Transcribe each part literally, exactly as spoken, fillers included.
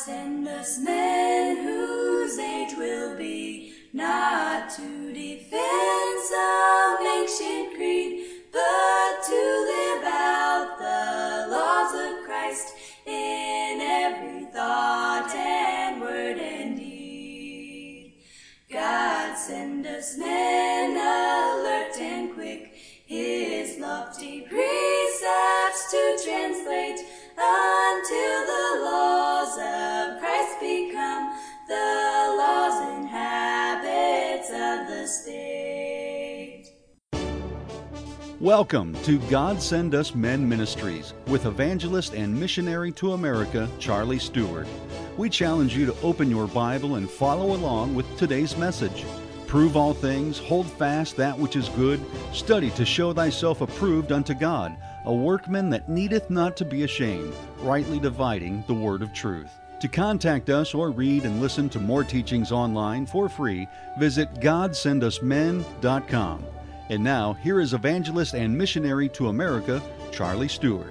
send us men whose age will be not to defend some ancient creed, but to live out the laws of Christ in every thought and word and deed. God send us men alert and quick, his lofty precepts to translate, until the laws of Christ become the laws and habits of the state. Welcome to God Send Us Men Ministries with evangelist and missionary to America, Charlie Stewart. We challenge you to open your Bible and follow along with today's message. Prove all things, hold fast that which is good, study to show thyself approved unto God, a workman that needeth not to be ashamed, rightly dividing the word of truth. To contact us or read and listen to more teachings online for free, visit god send us men dot com. And now, here is evangelist and missionary to America, Charlie Stewart.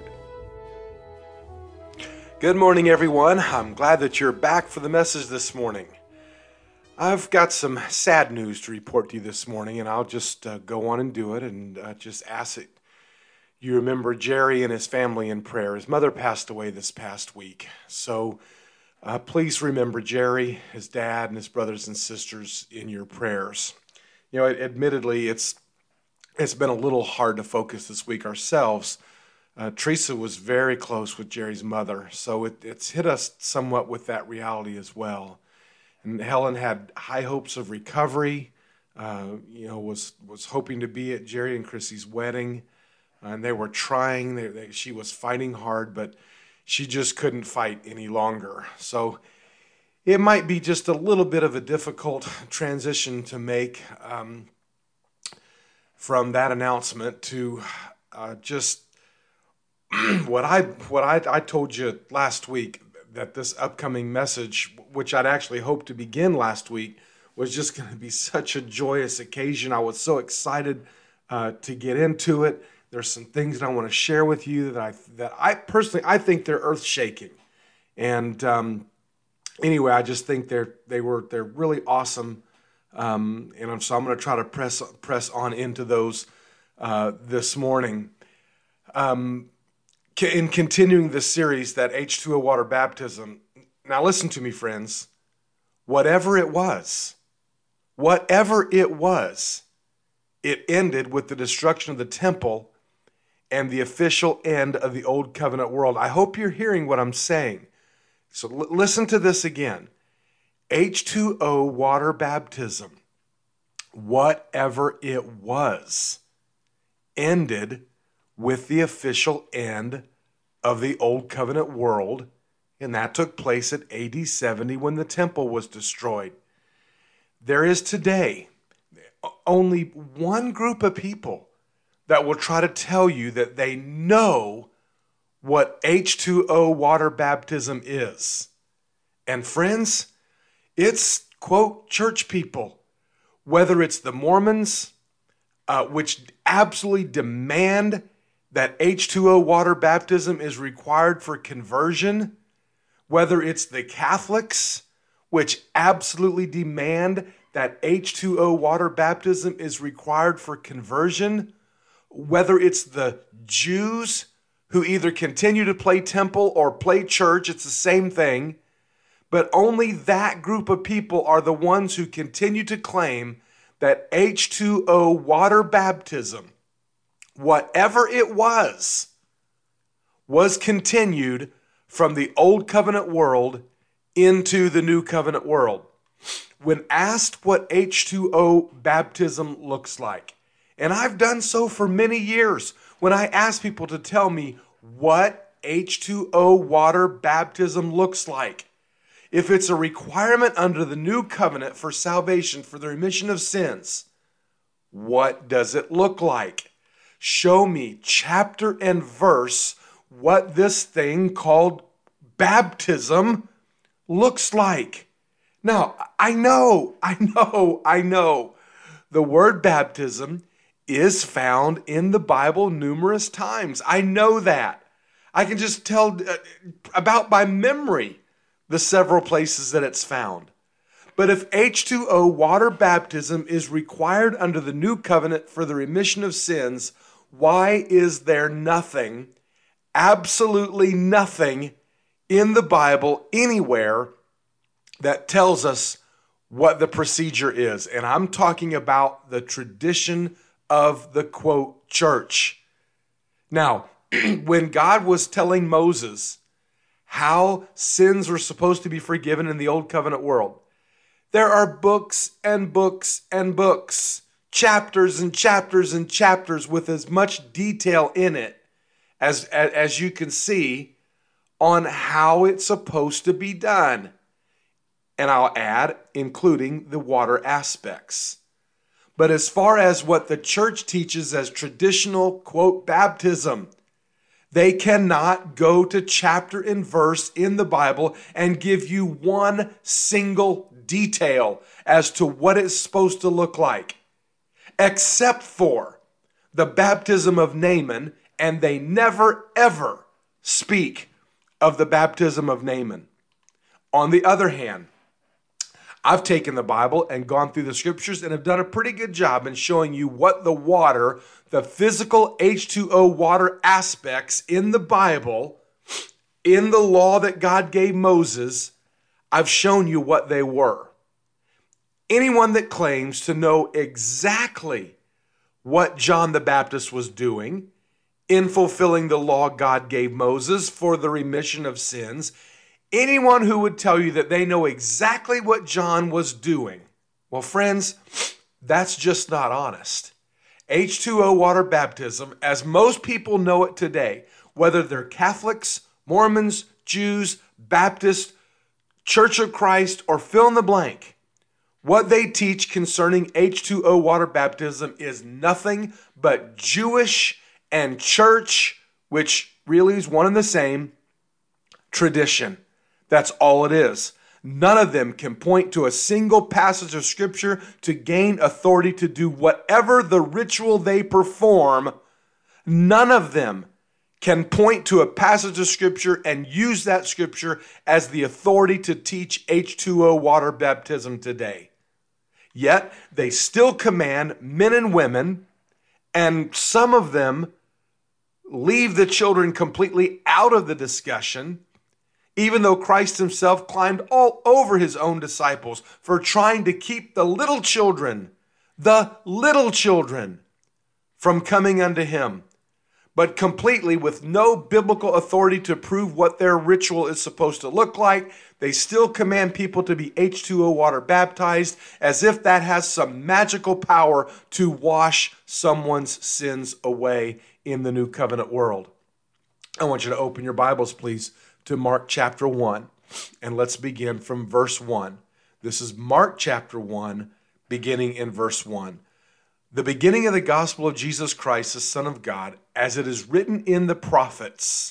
Good morning, everyone. I'm glad that you're back for the message this morning. I've got some sad news to report to you this morning, and I'll just uh, go on and do it and uh, just ask that you remember Jerry and his family in prayer. His mother passed away this past week, so uh, please remember Jerry, his dad, and his brothers and sisters in your prayers. You know, admittedly, it's it's been a little hard to focus this week ourselves. Uh, Teresa was very close with Jerry's mother, so it, it's hit us somewhat with that reality as well. And Helen had high hopes of recovery, uh, you know, was was hoping to be at Jerry and Chrissy's wedding, and they were trying. They, they, she was fighting hard, but she just couldn't fight any longer. So it might be just a little bit of a difficult transition to make um, from that announcement to uh, just what I what I, I told you last week, that this upcoming message, which I'd actually hoped to begin last week, was just going to be such a joyous occasion. I was so excited uh, to get into it. There's some things that I want to share with you that I that I personally I think they're earth-shaking. And um, anyway, I just think they're they were they're really awesome. Um, and so I'm going to try to press press on into those uh, this morning. Um, In continuing this series, that H two O water baptism, now listen to me, friends. Whatever it was, whatever it was, it ended with the destruction of the temple and the official end of the old covenant world. I hope you're hearing what I'm saying. So l- listen to this again. H two O water baptism, whatever it was, ended with the official end of the Old Covenant world, and that took place at A D seventy when the temple was destroyed. There is today only one group of people that will try to tell you that they know what H two O water baptism is. And friends, it's, quote, church people, whether it's the Mormons, uh, which absolutely demand that H two O water baptism is required for conversion, whether it's the Catholics, which absolutely demand that H two O water baptism is required for conversion, whether it's the Jews who either continue to play temple or play church, it's the same thing, but only that group of people are the ones who continue to claim that H two O water baptism, whatever it was, was continued from the Old Covenant world into the New Covenant world. When asked what H two O baptism looks like, and I've done so for many years, when I ask people to tell me what H two O water baptism looks like, if it's a requirement under the New Covenant for salvation, for the remission of sins, what does it look like? Show me chapter and verse what this thing called baptism looks like. Now, I know, I know, I know the word baptism is found in the Bible numerous times. I know that. I can just tell uh, about by memory the several places that it's found. But if H two O water baptism is required under the new covenant for the remission of sins, why is there nothing, absolutely nothing in the Bible anywhere that tells us what the procedure is? And I'm talking about the tradition of the, quote, church. Now, when God was telling Moses how sins were supposed to be forgiven in the Old Covenant world, there are books and books and books, chapters and chapters and chapters with as much detail in it as, as, as you can see on how it's supposed to be done. And I'll add, including the water aspects. But as far as what the church teaches as traditional, quote, baptism, they cannot go to chapter and verse in the Bible and give you one single detail as to what it's supposed to look like, except for the baptism of Naaman, and they never, ever speak of the baptism of Naaman. On the other hand, I've taken the Bible and gone through the scriptures and have done a pretty good job in showing you what the water, the physical H two O water aspects in the Bible, in the law that God gave Moses, I've shown you what they were. Anyone that claims to know exactly what John the Baptist was doing in fulfilling the law God gave Moses for the remission of sins, anyone who would tell you that they know exactly what John was doing, well, friends, that's just not honest. H two O water baptism, as most people know it today, whether they're Catholics, Mormons, Jews, Baptists, Church of Christ, or fill in the blank, what they teach concerning H two O water baptism is nothing but Jewish and church, which really is one and the same, tradition. That's all it is. None of them can point to a single passage of scripture to gain authority to do whatever the ritual they perform. None of them can point to a passage of scripture and use that scripture as the authority to teach H two O water baptism today. Yet they still command men and women, and some of them leave the children completely out of the discussion, even though Christ himself climbed all over his own disciples for trying to keep the little children, the little children, from coming unto him, but completely with no biblical authority to prove what their ritual is supposed to look like. They still command people to be H two O water baptized as if that has some magical power to wash someone's sins away in the new covenant world. I want you to open your Bibles, please, to Mark chapter one, and let's begin from verse one. This is Mark chapter one, beginning in verse one. The beginning of the gospel of Jesus Christ, the Son of God, as it is written in the prophets.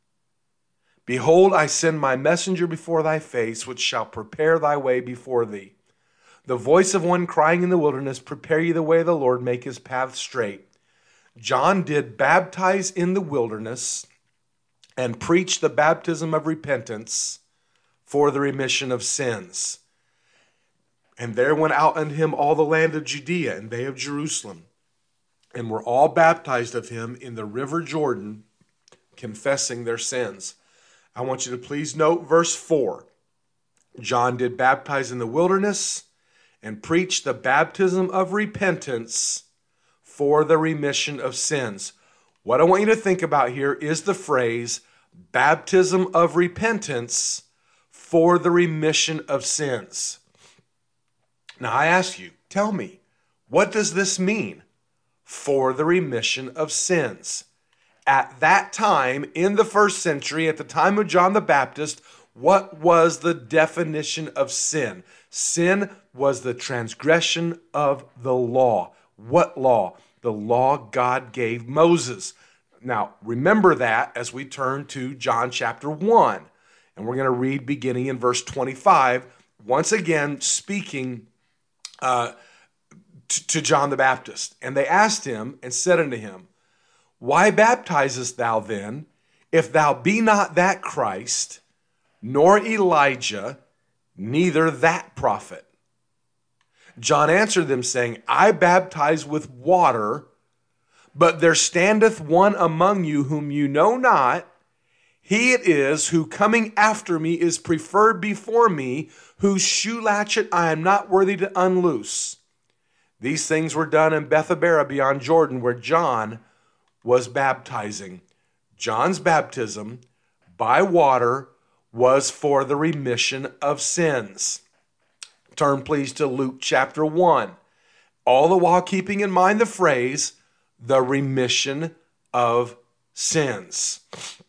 Behold, I send my messenger before thy face, which shall prepare thy way before thee. The voice of one crying in the wilderness, prepare ye the way of the Lord, make his path straight. John did baptize in the wilderness and preach the baptism of repentance for the remission of sins. And there went out unto him all the land of Judea, and they of Jerusalem, and were all baptized of him in the river Jordan, confessing their sins. I want you to please note verse four. John did baptize in the wilderness and preach the baptism of repentance for the remission of sins. What I want you to think about here is the phrase baptism of repentance for the remission of sins. Now I ask you, tell me, what does this mean? For the remission of sins. At that time, in the first century, at the time of John the Baptist, what was the definition of sin? Sin was the transgression of the law. What law? The law God gave Moses. Now, remember that as we turn to John chapter one. And we're going to read beginning in verse twenty-five, once again speaking uh, to, to John the Baptist. And they asked him and said unto him, Why baptizest thou then, if thou be not that Christ, nor Elijah, neither that prophet. John answered them, saying, I baptize with water, but there standeth one among you whom you know not. He it is who coming after me is preferred before me, whose shoe latchet I am not worthy to unloose. These things were done in Bethabara beyond Jordan, where John was baptizing. John's baptism by water was for the remission of sins. Turn please to Luke chapter one. All the while keeping in mind the phrase, the remission of sins.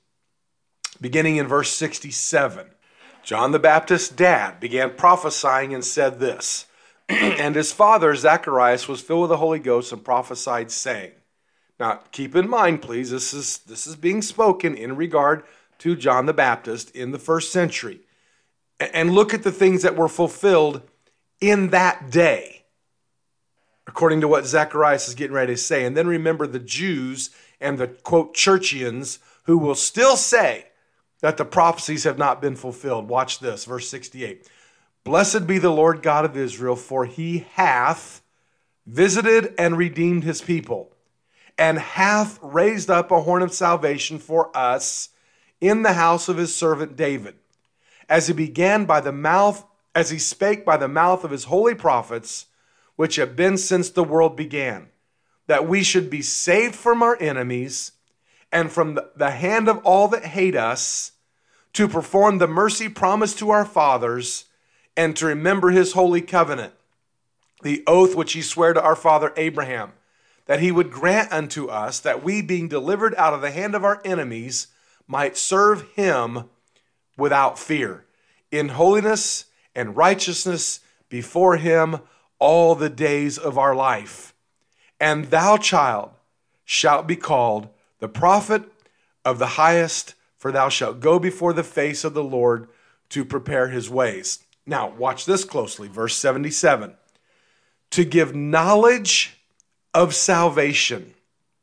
Beginning in verse sixty-seven, John the Baptist's dad began prophesying and said this, and his father Zacharias was filled with the Holy Ghost and prophesied, saying. Now keep in mind please, this is, this is being spoken in regard to John the Baptist in the first century. And look at the things that were fulfilled in that day, according to what Zacharias is getting ready to say. And then remember the Jews and the, quote, churchians who will still say that the prophecies have not been fulfilled. Watch this, verse sixty-eight. Blessed be the Lord God of Israel, for he hath visited and redeemed his people, and hath raised up a horn of salvation for us in the house of his servant David, as he began by the mouth, as he spake by the mouth of his holy prophets, which have been since the world began, that we should be saved from our enemies and from the, the hand of all that hate us, to perform the mercy promised to our fathers, and to remember his holy covenant, the oath which he sware to our father Abraham, that he would grant unto us that we, being delivered out of the hand of our enemies, might serve him without fear, in holiness and righteousness before him all the days of our life. And thou, child, shalt be called the prophet of the highest, for thou shalt go before the face of the Lord to prepare his ways. Now, watch this closely, verse seventy-seven. To give knowledge of salvation,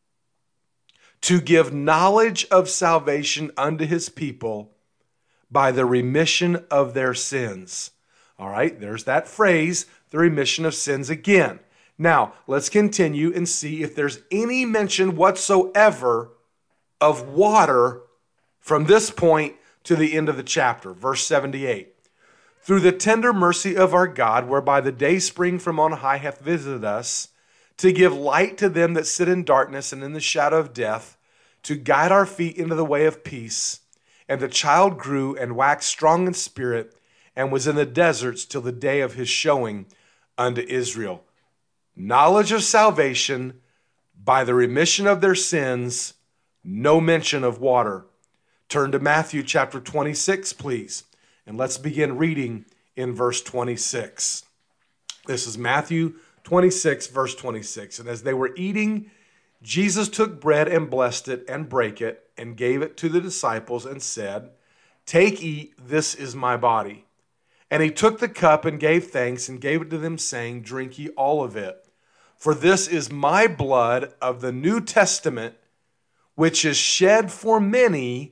to give knowledge of salvation unto his people by the remission of their sins. All right, there's that phrase, the remission of sins again. Now, let's continue and see if there's any mention whatsoever of water from this point to the end of the chapter. Verse seventy-eight. Through the tender mercy of our God, whereby the day spring from on high hath visited us, to give light to them that sit in darkness and in the shadow of death, to guide our feet into the way of peace. And the child grew and waxed strong in spirit, and was in the deserts till the day of his showing unto Israel. Knowledge of salvation by the remission of their sins, no mention of water. Turn to Matthew chapter twenty-six, please, and let's begin reading in verse twenty-six. This is Matthew twenty-six, verse twenty-six. And as they were eating, Jesus took bread and blessed it and brake it and gave it to the disciples and said, Take, eat, this is my body. And he took the cup and gave thanks and gave it to them, saying, Drink ye all of it. For this is my blood of the New Testament, which is shed for many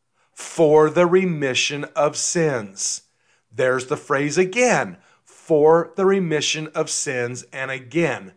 for the remission of sins. There's the phrase again, for the remission of sins. And again,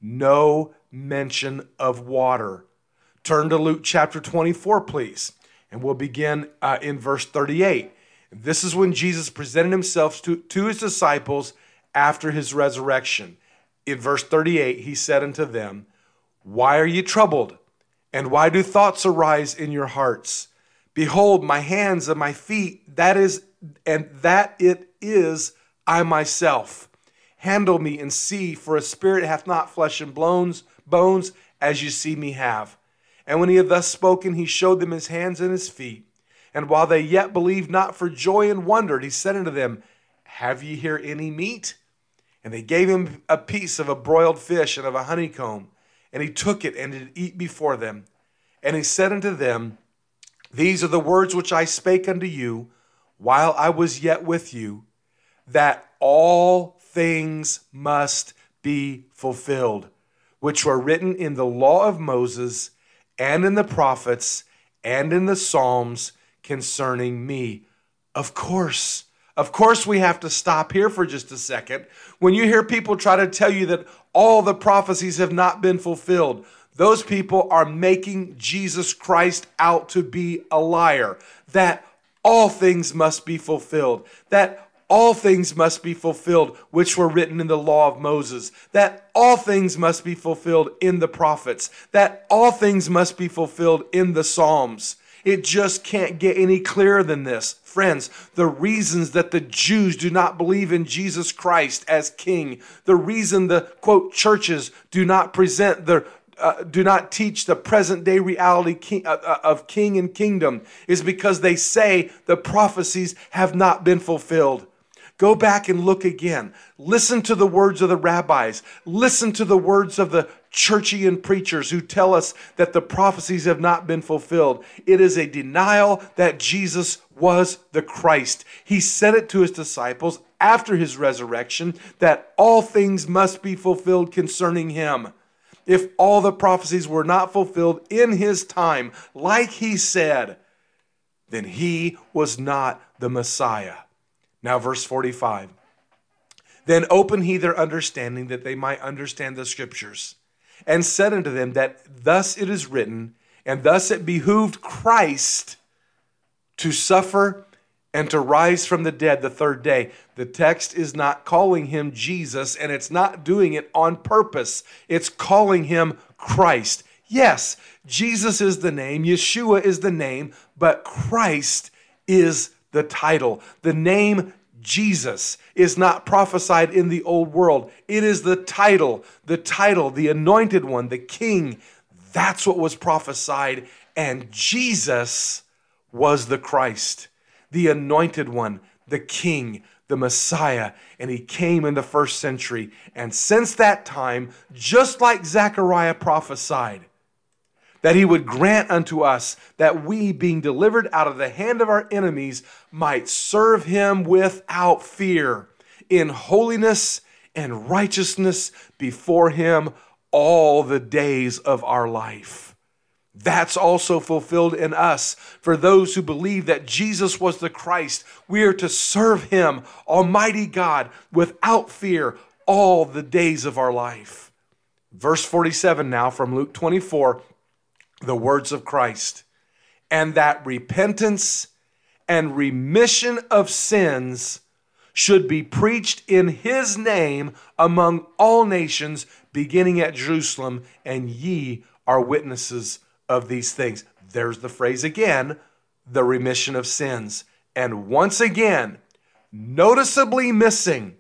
no mention of water. Turn to Luke chapter twenty-four, please. And we'll begin uh, in verse thirty-eight. This is when Jesus presented himself to, to his disciples after his resurrection. In verse thirty-eight, he said unto them, Why are ye troubled? And why do thoughts arise in your hearts? Behold, my hands and my feet, that is, and that it is I myself. Handle me and see, for a spirit hath not flesh and bones, bones, as you see me have. And when he had thus spoken, he showed them his hands and his feet. And while they yet believed not for joy and wondered, he said unto them, Have ye here any meat? And they gave him a piece of a broiled fish and of a honeycomb. And he took it and did eat before them. And he said unto them, These are the words which I spake unto you while I was yet with you, that all things must be fulfilled, which were written in the law of Moses and in the prophets and in the Psalms concerning me. Of course. Of course we have to stop here for just a second. When you hear people try to tell you that all the prophecies have not been fulfilled, those people are making Jesus Christ out to be a liar. That all things must be fulfilled. That all things must be fulfilled which were written in the law of Moses. That all things must be fulfilled in the prophets. That all things must be fulfilled in the Psalms. It just can't get any clearer than this. Friends, the reasons that the Jews do not believe in Jesus Christ as king, the reason the, quote, churches do not present the, uh, do not teach the present day reality king, uh, of king and kingdom is because they say the prophecies have not been fulfilled. Go back and look again. Listen to the words of the rabbis. Listen to the words of the churchian preachers who tell us that the prophecies have not been fulfilled. It is a denial that Jesus was the Christ. He said it to his disciples after his resurrection that all things must be fulfilled concerning him. If all the prophecies were not fulfilled in his time, like he said, then he was not the Messiah. Now, verse forty-five. Then opened he their understanding that they might understand the scriptures, and said unto them that thus it is written, and thus it behooved Christ to suffer and to rise from the dead the third day. The text is not calling him Jesus, and it's not doing it on purpose. It's calling him Christ. Yes, Jesus is the name, Yeshua is the name, but Christ is the title. The name Jesus is not prophesied in the old world. It is the title, the title, the anointed one, the king. That's what was prophesied. And Jesus was the Christ, the anointed one, the king, the Messiah. And he came in the first century. And since that time, just like Zechariah prophesied, that he would grant unto us that we, being delivered out of the hand of our enemies, might serve him without fear, in holiness and righteousness before him all the days of our life. That's also fulfilled in us. For those who believe that Jesus was the Christ, we are to serve him, Almighty God, without fear all the days of our life. Verse forty-seven now from Luke twenty-four. The words of Christ, and that repentance and remission of sins should be preached in his name among all nations, beginning at Jerusalem, and ye are witnesses of these things. There's the phrase again, the remission of sins. And once again, noticeably missing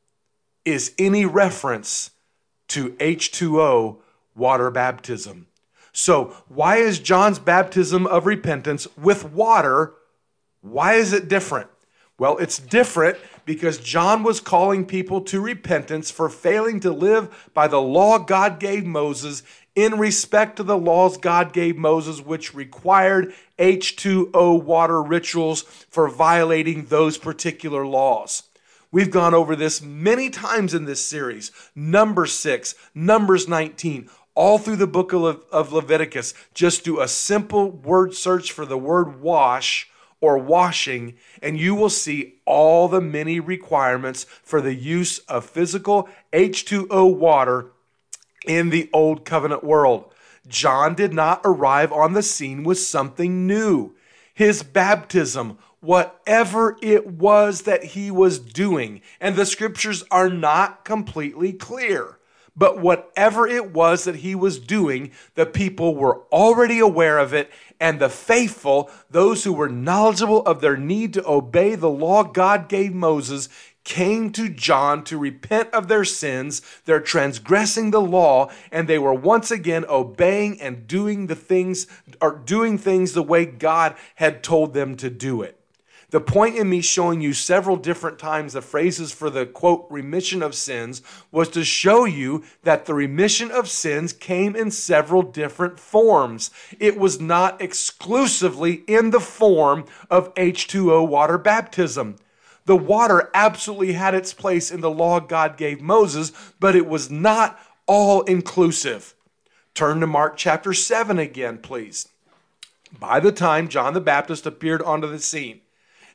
is any reference to H two O water baptism. So why is John's baptism of repentance with water, why is it different? Well, it's different because John was calling people to repentance for failing to live by the law God gave Moses in respect to the laws God gave Moses, which required H two O water rituals for violating those particular laws. We've gone over this many times in this series. Numbers six, Numbers nineteen, all through the book of, of Leviticus. Just do a simple word search for the word wash or washing, and you will see all the many requirements for the use of physical H two O water in the Old Covenant world. John did not arrive on the scene with something new. His baptism, whatever it was that he was doing, and the scriptures are not completely clear, but whatever it was that he was doing, the people were already aware of it, and the faithful, those who were knowledgeable of their need to obey the law God gave Moses, came to John to repent of their sins, their transgressing the law, and they were once again obeying and doing the things, or doing things the way God had told them to do it. The point in me showing you several different times the phrases for the, quote, remission of sins was to show you that the remission of sins came in several different forms. It was not exclusively in the form of H two O water baptism. The water absolutely had its place in the law God gave Moses, but it was not all inclusive. Turn to Mark chapter seven again, please. By the time John the Baptist appeared onto the scene,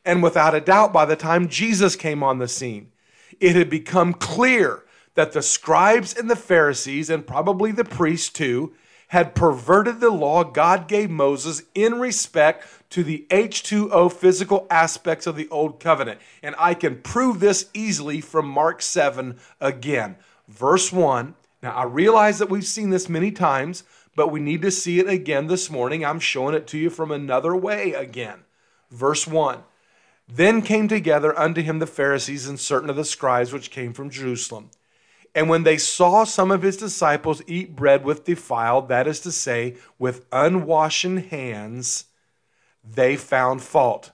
And without a doubt, by the time Jesus came on the scene, it had become clear that the scribes and the Pharisees, and probably the priests too, had perverted the law God gave Moses in respect to the H two O physical aspects of the Old Covenant. And I can prove this easily from Mark seven again. Verse one. Now, I realize that we've seen this many times, but we need to see it again this morning. I'm showing it to you from another way again. Verse one. Then came together unto him the Pharisees and certain of the scribes which came from Jerusalem. And when they saw some of his disciples eat bread with defiled, that is to say, with unwashen hands, they found fault.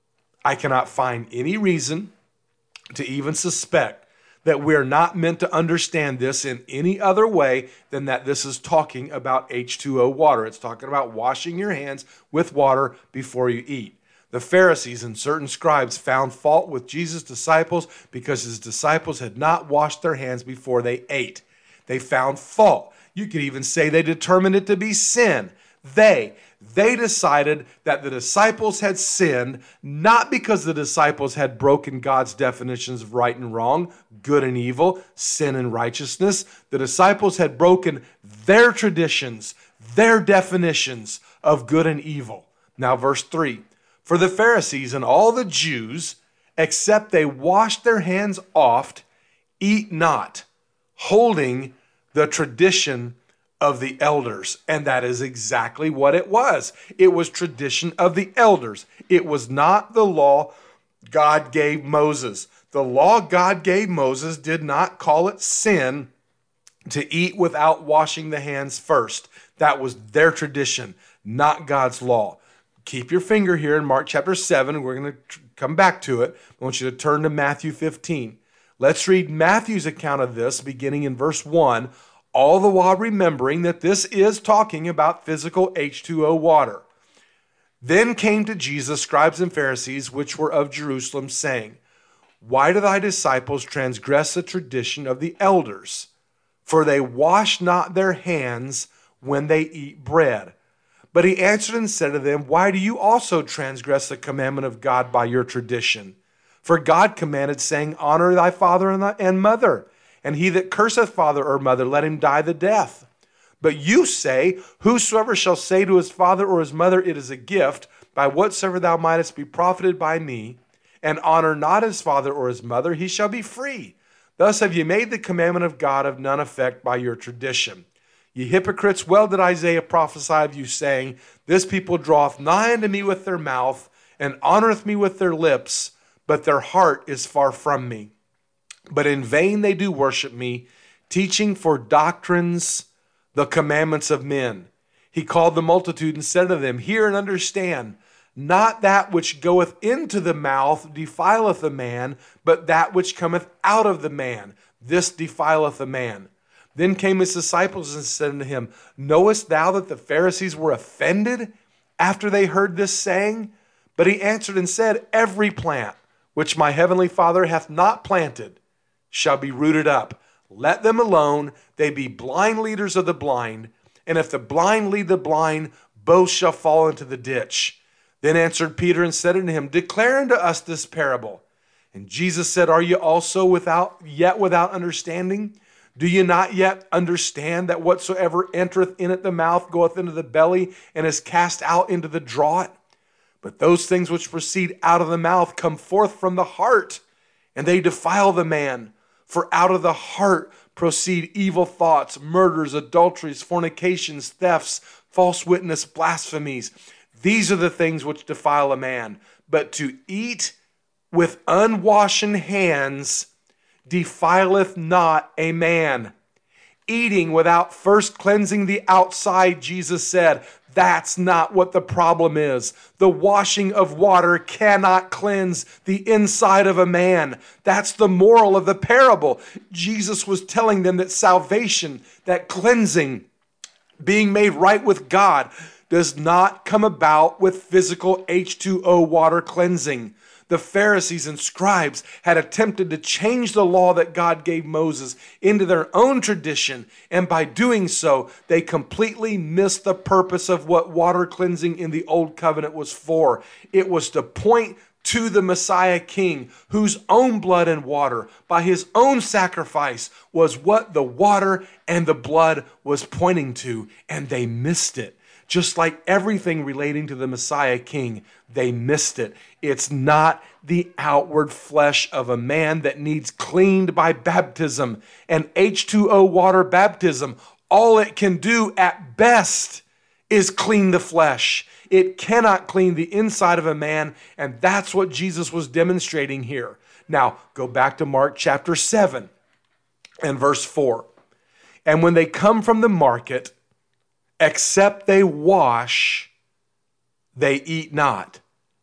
I cannot find any reason to even suspect that we're not meant to understand this in any other way than that this is talking about H two O water. It's talking about washing your hands with water before you eat. The Pharisees and certain scribes found fault with Jesus' disciples because his disciples had not washed their hands before they ate. They found fault. You could even say they determined it to be sin. They, they decided that the disciples had sinned, not because the disciples had broken God's definitions of right and wrong, good and evil, sin and righteousness. The disciples had broken their traditions, their definitions of good and evil. Now, verse three. For the Pharisees and all the Jews, except they wash their hands oft, eat not, holding the tradition of the elders. And that is exactly what it was. It was tradition of the elders. It was not the law God gave Moses. The law God gave Moses did not call it sin to eat without washing the hands first. That was their tradition, not God's law. Keep your finger here in Mark chapter seven. We're going to tr- come back to it. I want you to turn to Matthew fifteen. Let's read Matthew's account of this beginning in verse one, all the while remembering that this is talking about physical H two O water. Then came to Jesus scribes and Pharisees, which were of Jerusalem, saying, Why do thy disciples transgress the tradition of the elders? For they wash not their hands when they eat bread. But he answered and said to them, Why do you also transgress the commandment of God by your tradition? For God commanded, saying, Honor thy father and, thy, and mother, and he that curseth father or mother, let him die the death. But you say, Whosoever shall say to his father or his mother, It is a gift, by whatsoever thou mightest be profited by me, and honor not his father or his mother, he shall be free. Thus have ye made the commandment of God of none effect by your tradition. Ye hypocrites, well did Isaiah prophesy of you, saying, This people draweth nigh unto me with their mouth, and honoreth me with their lips, but their heart is far from me. But in vain they do worship me, teaching for doctrines the commandments of men. He called the multitude and said to them, Hear and understand, not that which goeth into the mouth defileth a man, but that which cometh out of the man, this defileth a man. Then came his disciples and said unto him, Knowest thou that the Pharisees were offended after they heard this saying? But he answered and said, Every plant which my heavenly Father hath not planted shall be rooted up. Let them alone, they be blind leaders of the blind. And if the blind lead the blind, both shall fall into the ditch. Then answered Peter and said unto him, Declare unto us this parable. And Jesus said, Are ye also without yet without understanding? Do ye not yet understand that whatsoever entereth in at the mouth goeth into the belly, and is cast out into the draught? But those things which proceed out of the mouth come forth from the heart, and they defile the man. For out of the heart proceed evil thoughts, murders, adulteries, fornications, thefts, false witness, blasphemies. These are the things which defile a man. But to eat with unwashen hands defileth not a man. Eating without first cleansing the outside, Jesus said, that's not what the problem is. The washing of water cannot cleanse the inside of a man. That's the moral of the parable. Jesus was telling them that salvation, that cleansing, being made right with God, does not come about with physical H two O water cleansing. The Pharisees and scribes had attempted to change the law that God gave Moses into their own tradition, and by doing so, they completely missed the purpose of what water cleansing in the Old Covenant was for. It was to point to the Messiah King, whose own blood and water, by his own sacrifice, was what the water and the blood was pointing to, and they missed it. Just like everything relating to the Messiah King, they missed it. It's not the outward flesh of a man that needs cleaned by baptism and H two O water baptism. All it can do at best is clean the flesh. It cannot clean the inside of a man, and that's what Jesus was demonstrating here. Now, go back to Mark chapter seven and verse four. And when they come from the market, except they wash, they eat not.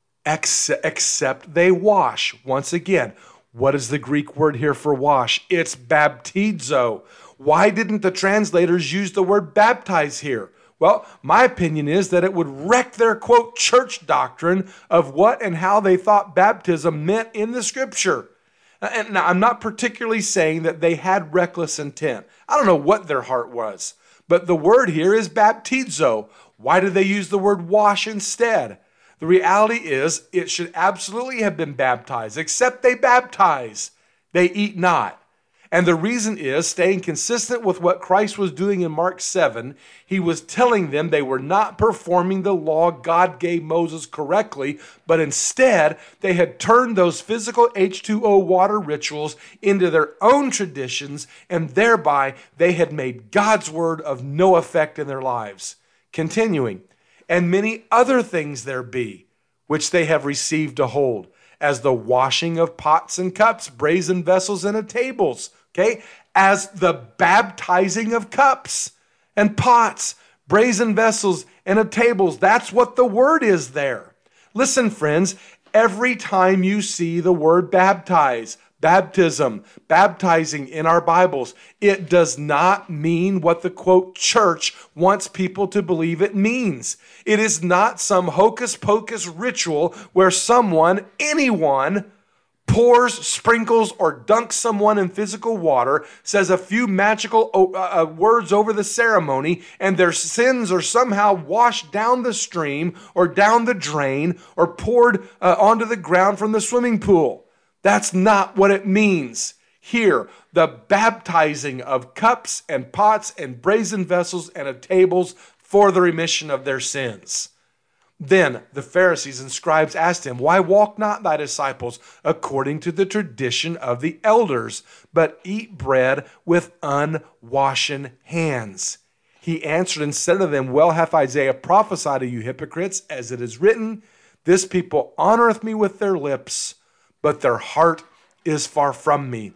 Ex- except they wash. Once again, what is the Greek word here for wash? It's baptizo. Why didn't the translators use the word baptize here? Well, my opinion is that it would wreck their, quote, church doctrine of what and how they thought baptism meant in the scripture. And now, I'm not particularly saying that they had reckless intent. I don't know what their heart was. But the word here is baptizo. Why did they use the word wash instead? The reality is it should absolutely have been baptized, except they baptize. They eat not. And the reason is, staying consistent with what Christ was doing in Mark seven, he was telling them they were not performing the law God gave Moses correctly, but instead they had turned those physical H two O water rituals into their own traditions, and thereby they had made God's word of no effect in their lives. Continuing, and many other things there be, which they have received to hold, as the washing of pots and cups, brazen vessels, and tables. Okay, as the baptizing of cups and pots, brazen vessels, and tables. That's what the word is there. Listen, friends, every time you see the word baptize, baptism, baptizing in our Bibles, it does not mean what the, quote, church wants people to believe it means. It is not some hocus pocus ritual where someone, anyone, pours, sprinkles, or dunks someone in physical water, says a few magical uh, words over the ceremony, and their sins are somehow washed down the stream or down the drain or poured uh, onto the ground from the swimming pool. That's not what it means. Here, the baptizing of cups and pots and brazen vessels and of tables for the remission of their sins. Then the Pharisees and scribes asked him, why walk not thy disciples according to the tradition of the elders, but eat bread with unwashen hands? He answered and said to them, well hath Isaiah prophesied to you hypocrites, as it is written, this people honoreth me with their lips, but their heart is far from me.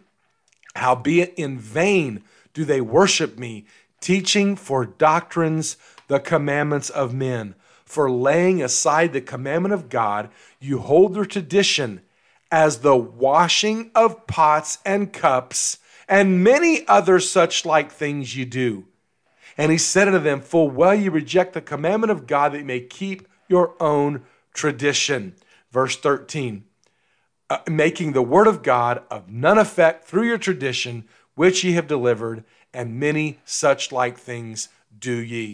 Howbeit in vain do they worship me, teaching for doctrines the commandments of men. For laying aside the commandment of God, you hold their tradition as the washing of pots and cups, and many other such like things you do. And he said unto them, full well you reject the commandment of God, that you may keep your own tradition. Verse thirteen, uh, making the word of God of none effect through your tradition, which ye have delivered, and many such like things do ye.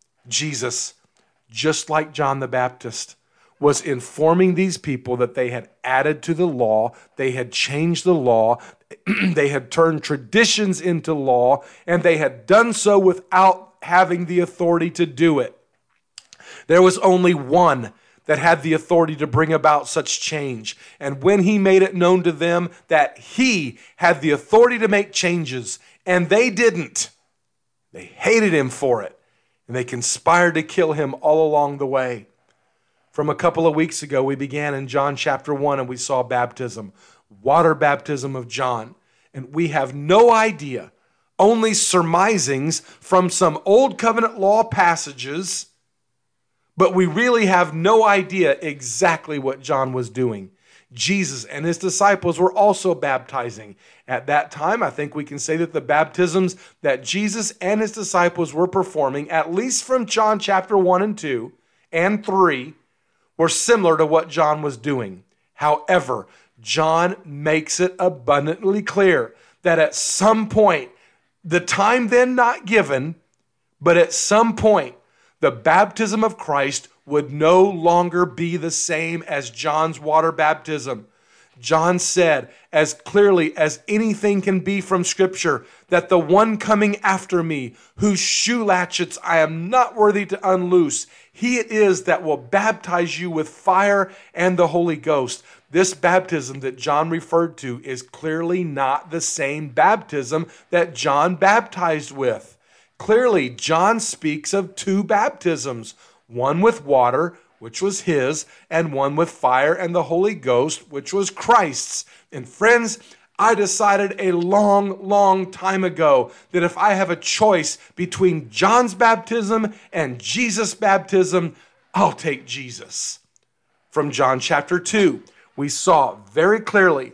Jesus, just like John the Baptist, was informing these people that they had added to the law, they had changed the law, they had turned traditions into law, and they had done so without having the authority to do it. There was only one that had the authority to bring about such change. And when he made it known to them that he had the authority to make changes, and they didn't, they hated him for it. And they conspired to kill him all along the way. From a couple of weeks ago, we began in John chapter one, and we saw baptism, water baptism of John. And we have no idea, only surmisings from some old covenant law passages, but we really have no idea exactly what John was doing. Jesus and his disciples were also baptizing. At that time, I think we can say that the baptisms that Jesus and his disciples were performing, at least from John chapter one and two and three, were similar to what John was doing. However, John makes it abundantly clear that at some point, the time then not given, but at some point, The baptism of Christ would no longer be the same as John's water baptism. John said, as clearly as anything can be from Scripture, that the one coming after me, whose shoe latchets I am not worthy to unloose, he it is that will baptize you with fire and the Holy Ghost. This baptism that John referred to is clearly not the same baptism that John baptized with. Clearly, John speaks of two baptisms, one with water, which was his, and one with fire and the Holy Ghost, which was Christ's. And friends, I decided a long, long time ago that if I have a choice between John's baptism and Jesus' baptism, I'll take Jesus. From John chapter two, we saw very clearly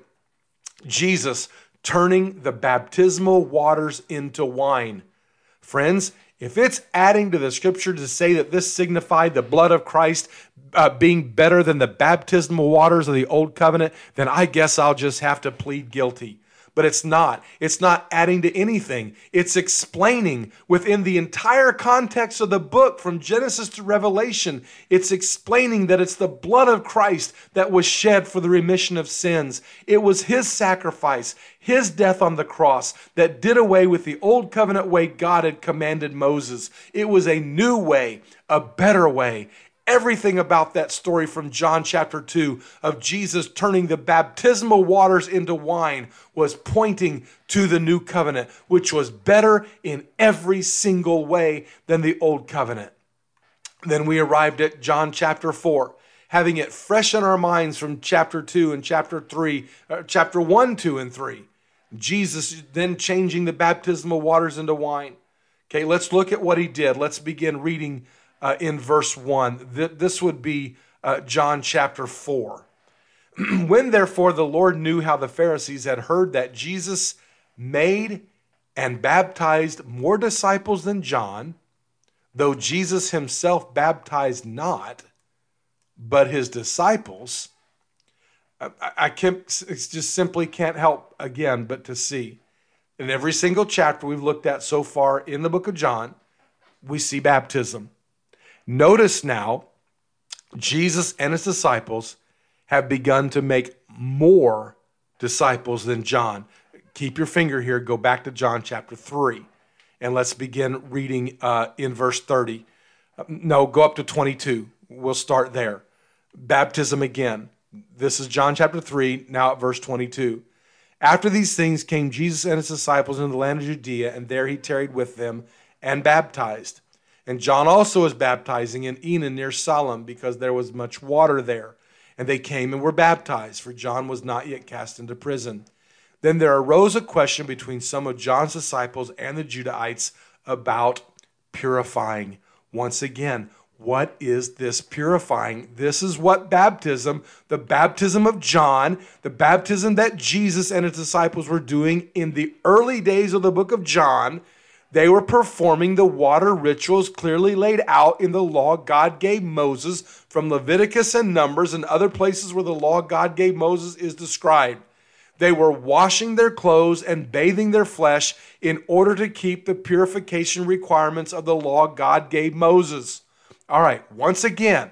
Jesus turning the baptismal waters into wine. Friends, if it's adding to the Scripture to say that this signified the blood of Christ uh, being better than the baptismal waters of the old covenant, then I guess I'll just have to plead guilty. But it's not. It's not adding to anything. It's explaining within the entire context of the book from Genesis to Revelation. It's explaining that it's the blood of Christ that was shed for the remission of sins. It was his sacrifice, his death on the cross that did away with the old covenant way God had commanded Moses. It was a new way, a better way. Everything about that story from John chapter two of Jesus turning the baptismal waters into wine was pointing to the new covenant, which was better in every single way than the old covenant. Then we arrived at John chapter four, having it fresh in our minds from chapter two and chapter three, uh, chapter one, two, and three. Jesus then changing the baptismal waters into wine. Okay, let's look at what he did. Let's begin reading Uh, in verse one. Th- this would be uh, John chapter four. When therefore the Lord knew how the Pharisees had heard that Jesus made and baptized more disciples than John, though Jesus himself baptized not, but his disciples, I, I can't, it's just simply can't help again but to see. In every single chapter we've looked at so far in the book of John, we see baptism. Notice now, Jesus and his disciples have begun to make more disciples than John. Keep your finger here. Go back to John chapter three. And let's begin reading uh, in verse thirty. No, go up to twenty-two. We'll start there. Baptism again. This is John chapter three, now at verse twenty-two. After these things came Jesus and his disciples into the land of Judea, and there he tarried with them and baptized. And John also was baptizing in Enon near Salem, because there was much water there. And they came and were baptized, for John was not yet cast into prison. Then there arose a question between some of John's disciples and the Judahites about purifying. Once again, what is this purifying? This is what baptism, the baptism of John, the baptism that Jesus and his disciples were doing in the early days of the book of John. They were performing the water rituals clearly laid out in the law God gave Moses from Leviticus and Numbers and other places where the law God gave Moses is described. They were washing their clothes and bathing their flesh in order to keep the purification requirements of the law God gave Moses. All right, once again,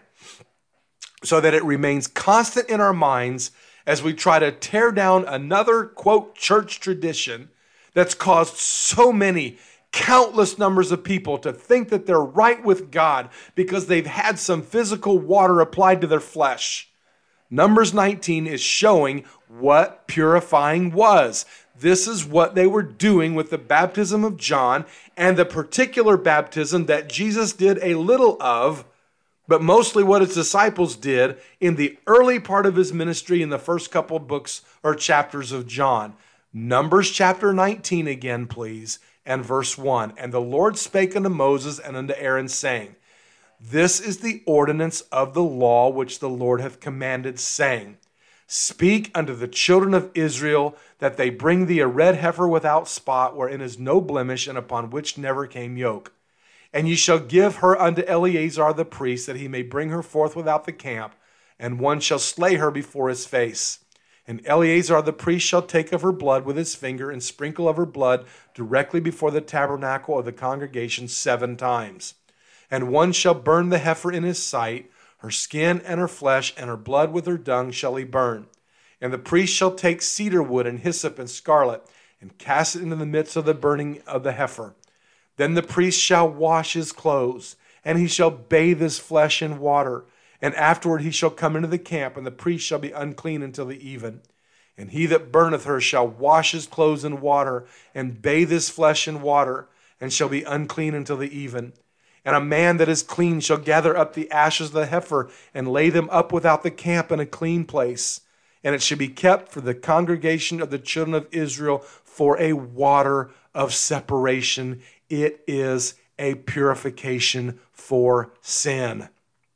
so that it remains constant in our minds as we try to tear down another, quote, church tradition that's caused so many countless numbers of people to think that they're right with God because they've had some physical water applied to their flesh. Numbers nineteen is showing what purifying was. This is what they were doing with the baptism of John and the particular baptism that Jesus did a little of, but mostly what his disciples did in the early part of his ministry in the first couple of books or chapters of John. Numbers chapter nineteen again, please. And verse one, and the Lord spake unto Moses and unto Aaron, saying, This is the ordinance of the law which the Lord hath commanded, saying, Speak unto the children of Israel, that they bring thee a red heifer without spot, wherein is no blemish, and upon which never came yoke. And ye shall give her unto Eleazar the priest, that he may bring her forth without the camp, and one shall slay her before his face. And Eleazar the priest shall take of her blood with his finger and sprinkle of her blood directly before the tabernacle of the congregation seven times. And one shall burn the heifer in his sight, her skin and her flesh, and her blood with her dung shall he burn. And the priest shall take cedar wood and hyssop and scarlet, and cast it into the midst of the burning of the heifer. Then the priest shall wash his clothes, and he shall bathe his flesh in water. And afterward he shall come into the camp, and the priest shall be unclean until the even. And he that burneth her shall wash his clothes in water, and bathe his flesh in water, and shall be unclean until the even. And a man that is clean shall gather up the ashes of the heifer, and lay them up without the camp in a clean place. And it shall be kept for the congregation of the children of Israel for a water of separation. It is a purification for sin.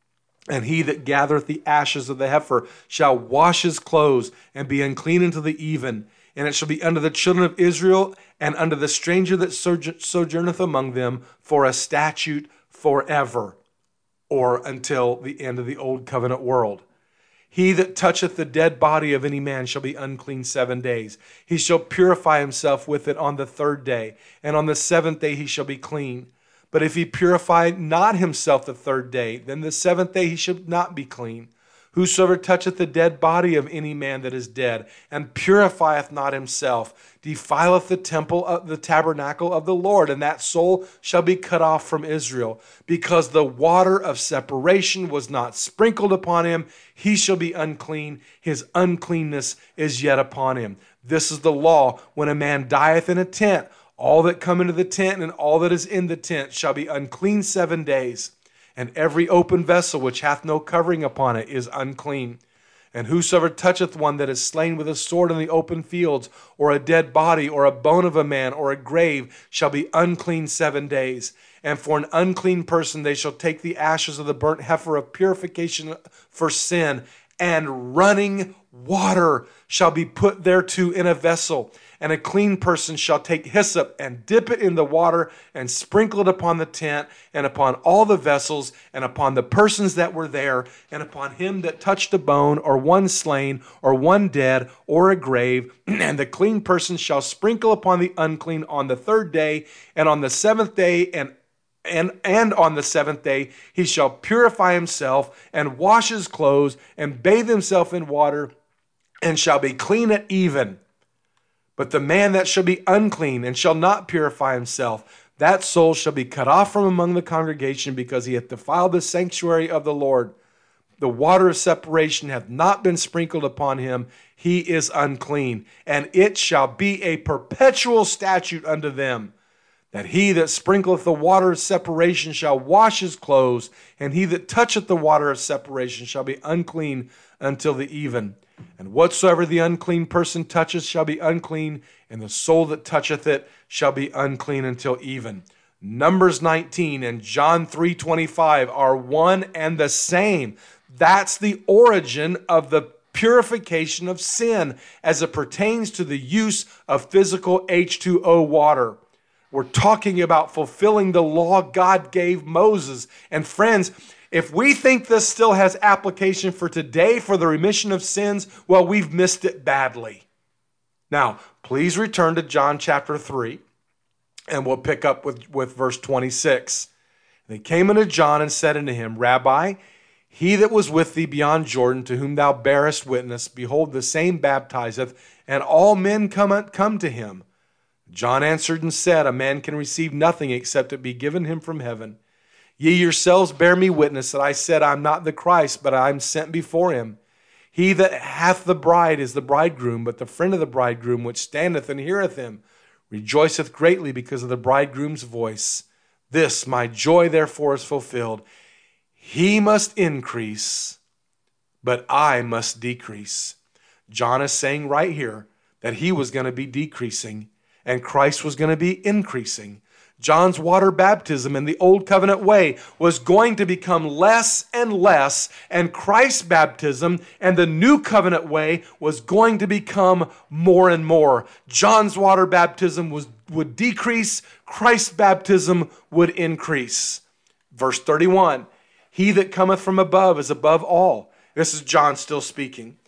And he that gathereth the ashes of the heifer shall wash his clothes, and be unclean until the even. And it shall be unto the children of Israel, and unto the stranger that sojourneth among them, for a statute forever, or until the end of the old covenant world. He that toucheth the dead body of any man shall be unclean seven days. He shall purify himself with it on the third day, and on the seventh day he shall be clean. But if he purify not himself the third day, then the seventh day he shall not be clean. Whosoever toucheth the dead body of any man that is dead, and purifieth not himself, defileth the temple of the tabernacle of the Lord, and that soul shall be cut off from Israel. Because the water of separation was not sprinkled upon him, he shall be unclean. His uncleanness is yet upon him. This is the law. When a man dieth in a tent, all that come into the tent and all that is in the tent shall be unclean seven days. And every open vessel which hath no covering upon it is unclean. And whosoever toucheth one that is slain with a sword in the open fields, or a dead body, or a bone of a man, or a grave, shall be unclean seven days. And for an unclean person they shall take the ashes of the burnt heifer of purification for sin, and running water shall be put thereto in a vessel. And a clean person shall take hyssop and dip it in the water and sprinkle it upon the tent and upon all the vessels and upon the persons that were there and upon him that touched a bone or one slain or one dead or a grave. And the clean person shall sprinkle upon the unclean on the third day, and on the seventh day and And, and on the seventh day he shall purify himself and wash his clothes and bathe himself in water, and shall be clean at even. But the man that shall be unclean and shall not purify himself, that soul shall be cut off from among the congregation, because he hath defiled the sanctuary of the Lord. The water of separation hath not been sprinkled upon him. He is unclean. And it shall be a perpetual statute unto them, that he that sprinkleth the water of separation shall wash his clothes, and he that toucheth the water of separation shall be unclean until the even. And whatsoever the unclean person toucheth shall be unclean, and the soul that toucheth it shall be unclean until even. Numbers nineteen and John three twenty-five are one and the same. That's the origin of the purification of sin as it pertains to the use of physical H two O water. We're talking about fulfilling the law God gave Moses. And friends, if we think this still has application for today for the remission of sins, well, we've missed it badly. Now, please return to John chapter three, and we'll pick up with, with verse twenty-six. They came unto John and said unto him, Rabbi, he that was with thee beyond Jordan, to whom thou bearest witness, behold, the same baptizeth, and all men come, come to him. John answered and said, a man can receive nothing except it be given him from heaven. Ye yourselves bear me witness that I said, I am not the Christ, but I am sent before him. He that hath the bride is the bridegroom, but the friend of the bridegroom, which standeth and heareth him, rejoiceth greatly because of the bridegroom's voice. This my joy therefore is fulfilled. He must increase, but I must decrease. John is saying right here that he was going to be decreasing and Christ was going to be increasing. John's water baptism in the Old Covenant way was going to become less and less, and Christ's baptism and the New Covenant way was going to become more and more. John's water baptism was, would decrease, Christ's baptism would increase. Verse thirty-one, he that cometh from above is above all. This is John still speaking.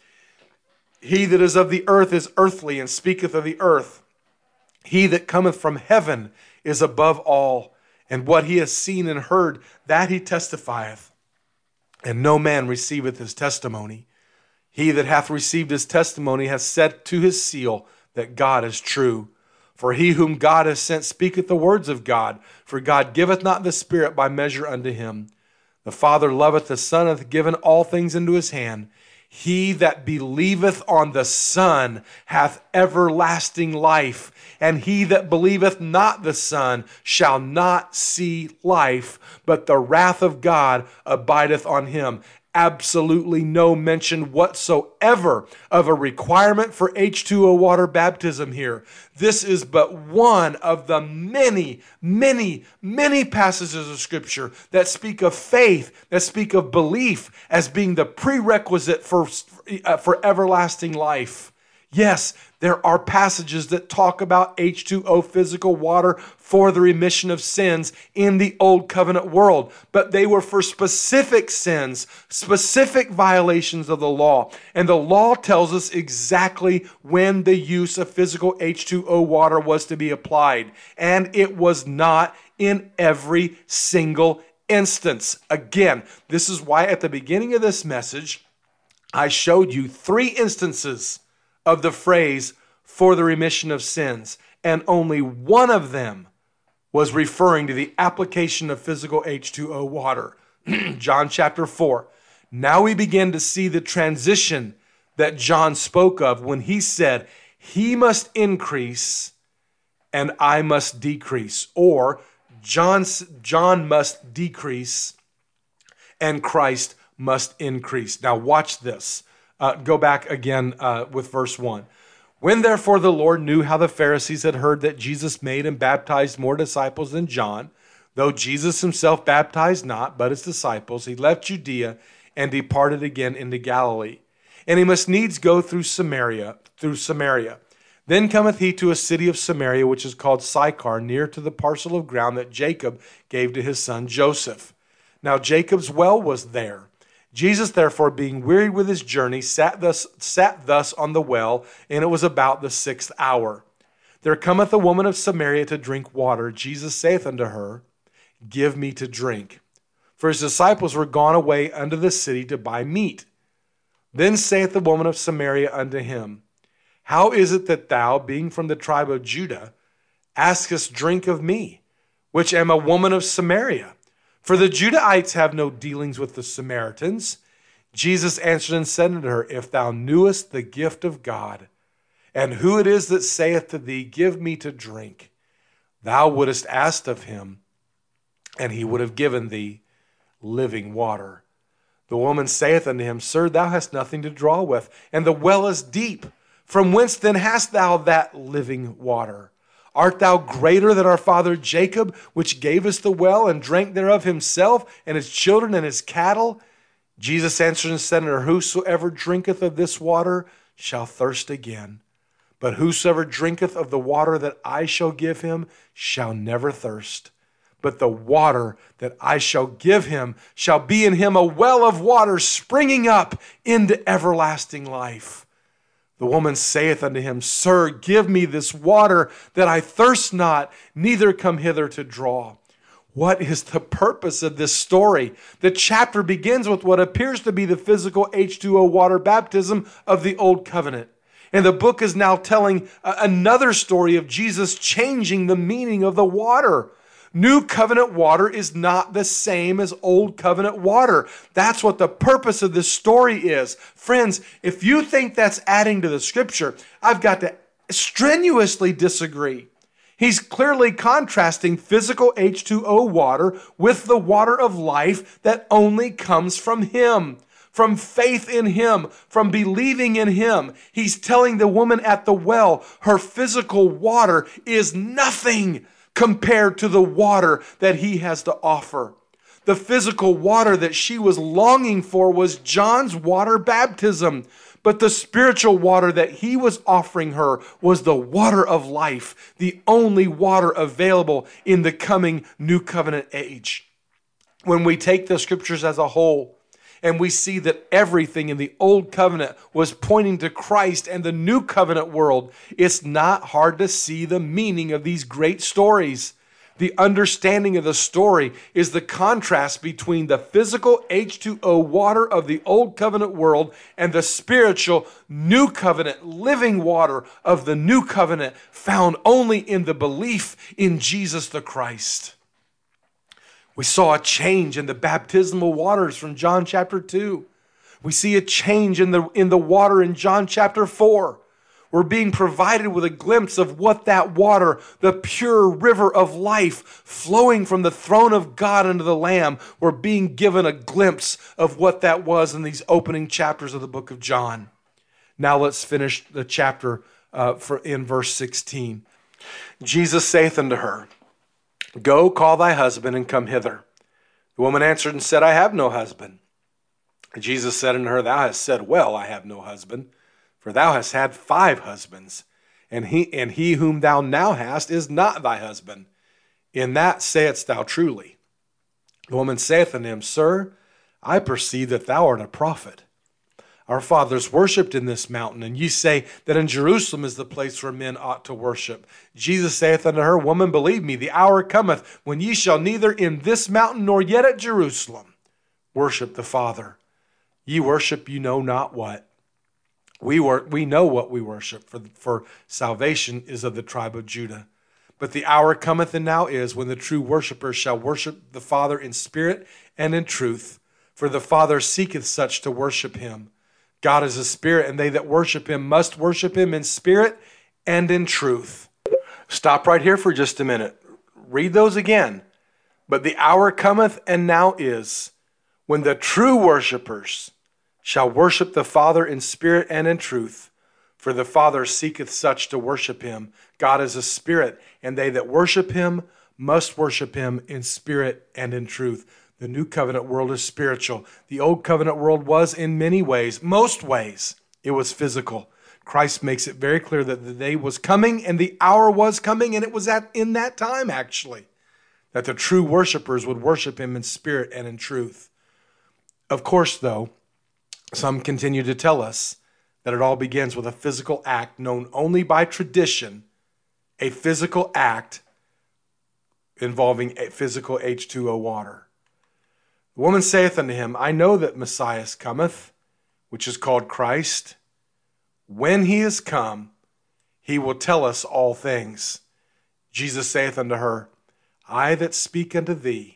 He that is of the earth is earthly, and speaketh of the earth. He that cometh from heaven is above all. And what he has seen and heard, that he testifieth. And no man receiveth his testimony. He that hath received his testimony hath set to his seal that God is true. For he whom God has sent speaketh the words of God. For God giveth not the Spirit by measure unto him. The Father loveth the Son, and hath given all things into his hand. He that believeth on the Son hath everlasting life, and he that believeth not the Son shall not see life, but the wrath of God abideth on him. Absolutely no mention whatsoever of a requirement for H two O water baptism here. This is but one of the many, many, many passages of Scripture that speak of faith, that speak of belief as being the prerequisite for, uh, for everlasting life. Yes, there are passages that talk about H two O physical water for the remission of sins in the Old Covenant world, but they were for specific sins, specific violations of the law. And the law tells us exactly when the use of physical H two O water was to be applied, and it was not in every single instance. Again, this is why at the beginning of this message, I showed you three instances of the phrase for the remission of sins, and only one of them was referring to the application of physical H two O water. John chapter four. Now we begin to see the transition that John spoke of when he said, he must increase and I must decrease, or John, John must decrease and Christ must increase. Now watch this. Uh, go back again uh, with verse one. When therefore the Lord knew how the Pharisees had heard that Jesus made and baptized more disciples than John, though Jesus himself baptized not, but his disciples, he left Judea and departed again into Galilee. And he must needs go through Samaria, through Samaria. Then cometh he to a city of Samaria, which is called Sychar, near to the parcel of ground that Jacob gave to his son Joseph. Now Jacob's well was there. Jesus, therefore, being wearied with his journey, sat thus, sat thus on the well, and it was about the sixth hour. There cometh a woman of Samaria to drink water. Jesus saith unto her, give me to drink. For his disciples were gone away unto the city to buy meat. Then saith the woman of Samaria unto him, how is it that thou, being from the tribe of Judah, askest drink of me, which am a woman of Samaria? For the Judahites have no dealings with the Samaritans. Jesus answered and said unto her, if thou knewest the gift of God, and who it is that saith to thee, give me to drink, thou wouldest ask of him, and he would have given thee living water. The woman saith unto him, sir, thou hast nothing to draw with, and the well is deep. From whence then hast thou that living water? Art thou greater than our father Jacob, which gave us the well, and drank thereof himself, and his children, and his cattle? Jesus answered and said unto her, whosoever drinketh of this water shall thirst again. But whosoever drinketh of the water that I shall give him shall never thirst. But the water that I shall give him shall be in him a well of water springing up into everlasting life. The woman saith unto him, sir, give me this water that I thirst not, neither come hither to draw. What is the purpose of this story? The chapter begins with what appears to be the physical H two O water baptism of the Old Covenant. And the book is now telling another story of Jesus changing the meaning of the water. New covenant water is not the same as old covenant water. That's what the purpose of this story is. Friends, if you think that's adding to the scripture, I've got to strenuously disagree. He's clearly contrasting physical H two O water with the water of life that only comes from him, from faith in him, from believing in him. He's telling the woman at the well, her physical water is nothing compared to the water that he has to offer. The physical water that she was longing for was John's water baptism, but the spiritual water that he was offering her was the water of life, the only water available in the coming new covenant age. When we take the scriptures as a whole, and we see that everything in the old covenant was pointing to Christ and the new covenant world, it's not hard to see the meaning of these great stories. The understanding of the story is the contrast between the physical H two O water of the old covenant world and the spiritual new covenant living water of the new covenant found only in the belief in Jesus the Christ. We saw a change in the baptismal waters from John chapter two. We see a change in the, in the water in John chapter four. We're being provided with a glimpse of what that water, the pure river of life flowing from the throne of God unto the Lamb, we're being given a glimpse of what that was in these opening chapters of the book of John. Now let's finish the chapter uh, for, in verse sixteen. Jesus saith unto her, Go, call thy husband, and come hither. The woman answered and said, I have no husband. And Jesus said unto her, Thou hast said well, I have no husband. For thou hast had five husbands, and he and he whom thou now hast is not thy husband. In that sayest thou truly. The woman saith unto him, Sir, I perceive that thou art a prophet. Our fathers worshipped in this mountain, and ye say that in Jerusalem is the place where men ought to worship. Jesus saith unto her, Woman, believe me, the hour cometh when ye shall neither in this mountain nor yet at Jerusalem worship the Father. Ye worship you know not what. We were, we know what we worship, for, for salvation is of the tribe of Judah. But the hour cometh and now is when the true worshipers shall worship the Father in spirit and in truth. For the Father seeketh such to worship him. God is a spirit, and they that worship him must worship him in spirit and in truth. Stop right here for just a minute. Read those again. But the hour cometh and now is when the true worshipers shall worship the Father in spirit and in truth. For the Father seeketh such to worship him. God is a spirit, and they that worship him must worship him in spirit and in truth. The new covenant world is spiritual. The old covenant world was in many ways, most ways, it was physical. Christ makes it very clear that the day was coming and the hour was coming, and it was at in that time, actually, that the true worshipers would worship him in spirit and in truth. Of course, though, some continue to tell us that it all begins with a physical act known only by tradition, a physical act involving a physical H two O water. The woman saith unto him, I know that Messiah cometh, which is called Christ. When he is come, he will tell us all things. Jesus saith unto her, I that speak unto thee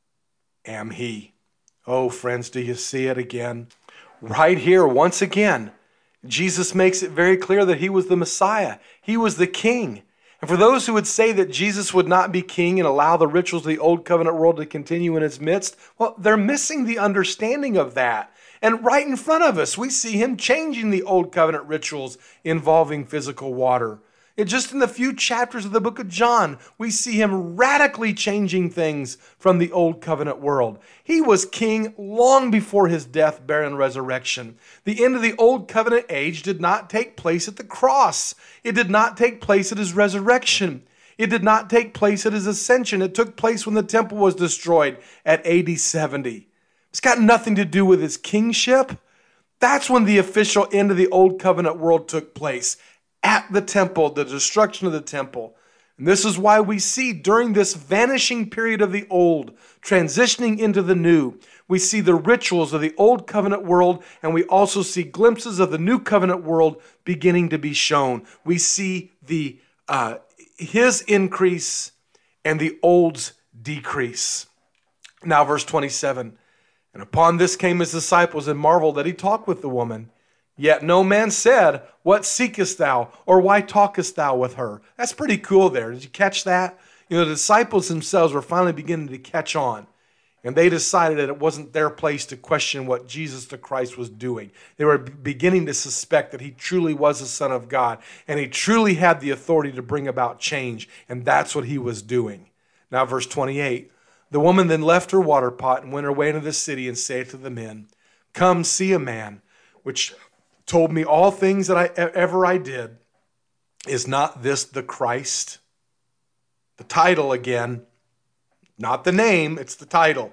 am he. Oh, friends, do you see it again? Right here, once again, Jesus makes it very clear that he was the Messiah. He was the king. And for those who would say that Jesus would not be king and allow the rituals of the old covenant world to continue in its midst, well, they're missing the understanding of that. And right in front of us, we see him changing the old covenant rituals involving physical water. It, just in the few chapters of the book of John, we see him radically changing things from the old covenant world. He was king long before his death, burial, and resurrection. The end of the old covenant age did not take place at the cross. It did not take place at his resurrection. It did not take place at his ascension. It took place when the temple was destroyed at A D seventy. It's got nothing to do with his kingship. That's when the official end of the old covenant world took place. At the temple, the destruction of the temple. And this is why we see during this vanishing period of the old, transitioning into the new, we see the rituals of the old covenant world, and we also see glimpses of the new covenant world beginning to be shown. We see the uh, his increase and the old's decrease. Now verse twenty-seven, and upon this came his disciples and marveled that he talked with the woman. Yet no man said, What seekest thou? Or why talkest thou with her? That's pretty cool there. Did you catch that? You know, the disciples themselves were finally beginning to catch on. And they decided that it wasn't their place to question what Jesus the Christ was doing. They were beginning to suspect that he truly was the Son of God. And he truly had the authority to bring about change. And that's what he was doing. Now verse twenty-eight. The woman then left her water pot and went her way into the city and said to the men, Come see a man, which told me all things that I ever I did. Is not this the Christ? The title again, not the name, it's the title.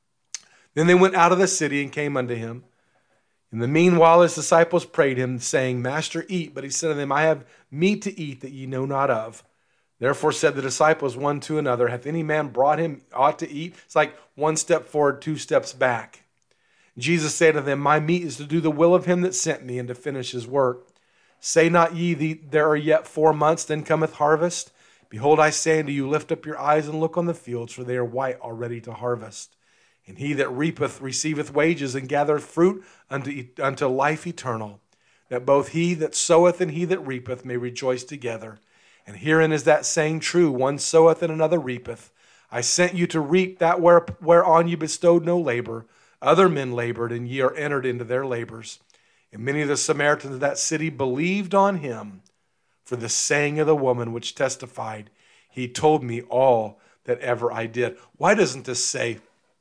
Then they went out of the city and came unto him. In the meanwhile his disciples prayed him, saying, Master, eat. But he said to them, I have meat to eat that ye know not of. Therefore said the disciples one to another, hath any man brought him aught to eat? It's like one step forward, two steps back. Jesus said to them, my meat is to do the will of him that sent me and to finish his work. Say not ye, the, there are yet four months, then cometh harvest? Behold, I say unto you, lift up your eyes and look on the fields, for they are white already to harvest. And he that reapeth receiveth wages, and gathereth fruit unto, unto life eternal, that both he that soweth and he that reapeth may rejoice together. And herein is that saying true, one soweth and another reapeth. I sent you to reap that where, whereon you bestowed no labor. Other men labored, and ye are entered into their labors. And many of the Samaritans of that city believed on him for the saying of the woman which testified, he told me all that ever I did. Why doesn't this say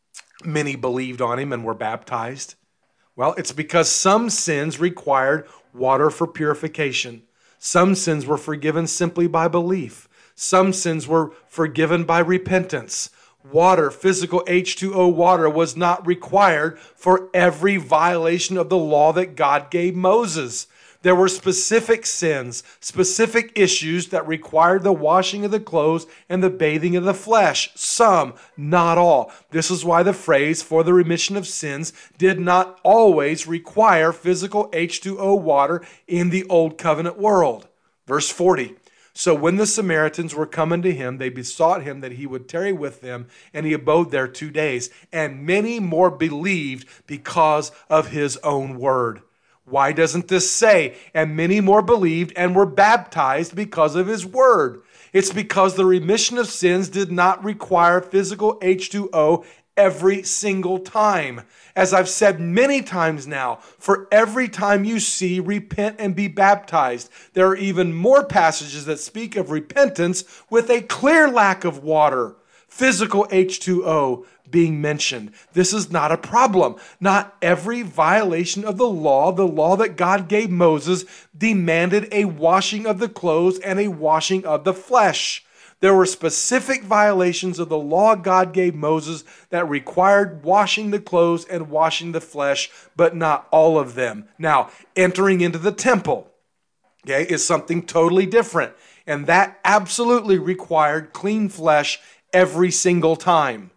many believed on him and were baptized? Well, it's because some sins required water for purification. Some sins were forgiven simply by belief. Some sins were forgiven by repentance. Water, physical H two O water, was not required for every violation of the law that God gave Moses. There were specific sins, specific issues that required the washing of the clothes and the bathing of the flesh. Some, not all. This is why the phrase for the remission of sins did not always require physical H two O water in the Old Covenant world. Verse forty. So when the Samaritans were coming to him, they besought him that he would tarry with them, and he abode there two days. And many more believed because of his own word. Why doesn't this say, and many more believed and were baptized because of his word? It's because the remission of sins did not require physical H two O every single time. As I've said many times now, for every time you see repent and be baptized, there are even more passages that speak of repentance with a clear lack of water, physical H two O being mentioned. This is not a problem. Not every violation of the law, the law that God gave Moses, demanded a washing of the clothes and a washing of the flesh. There were specific violations of the law God gave Moses that required washing the clothes and washing the flesh, but not all of them. Now, entering into the temple, okay, is something totally different. And that absolutely required clean flesh every single time.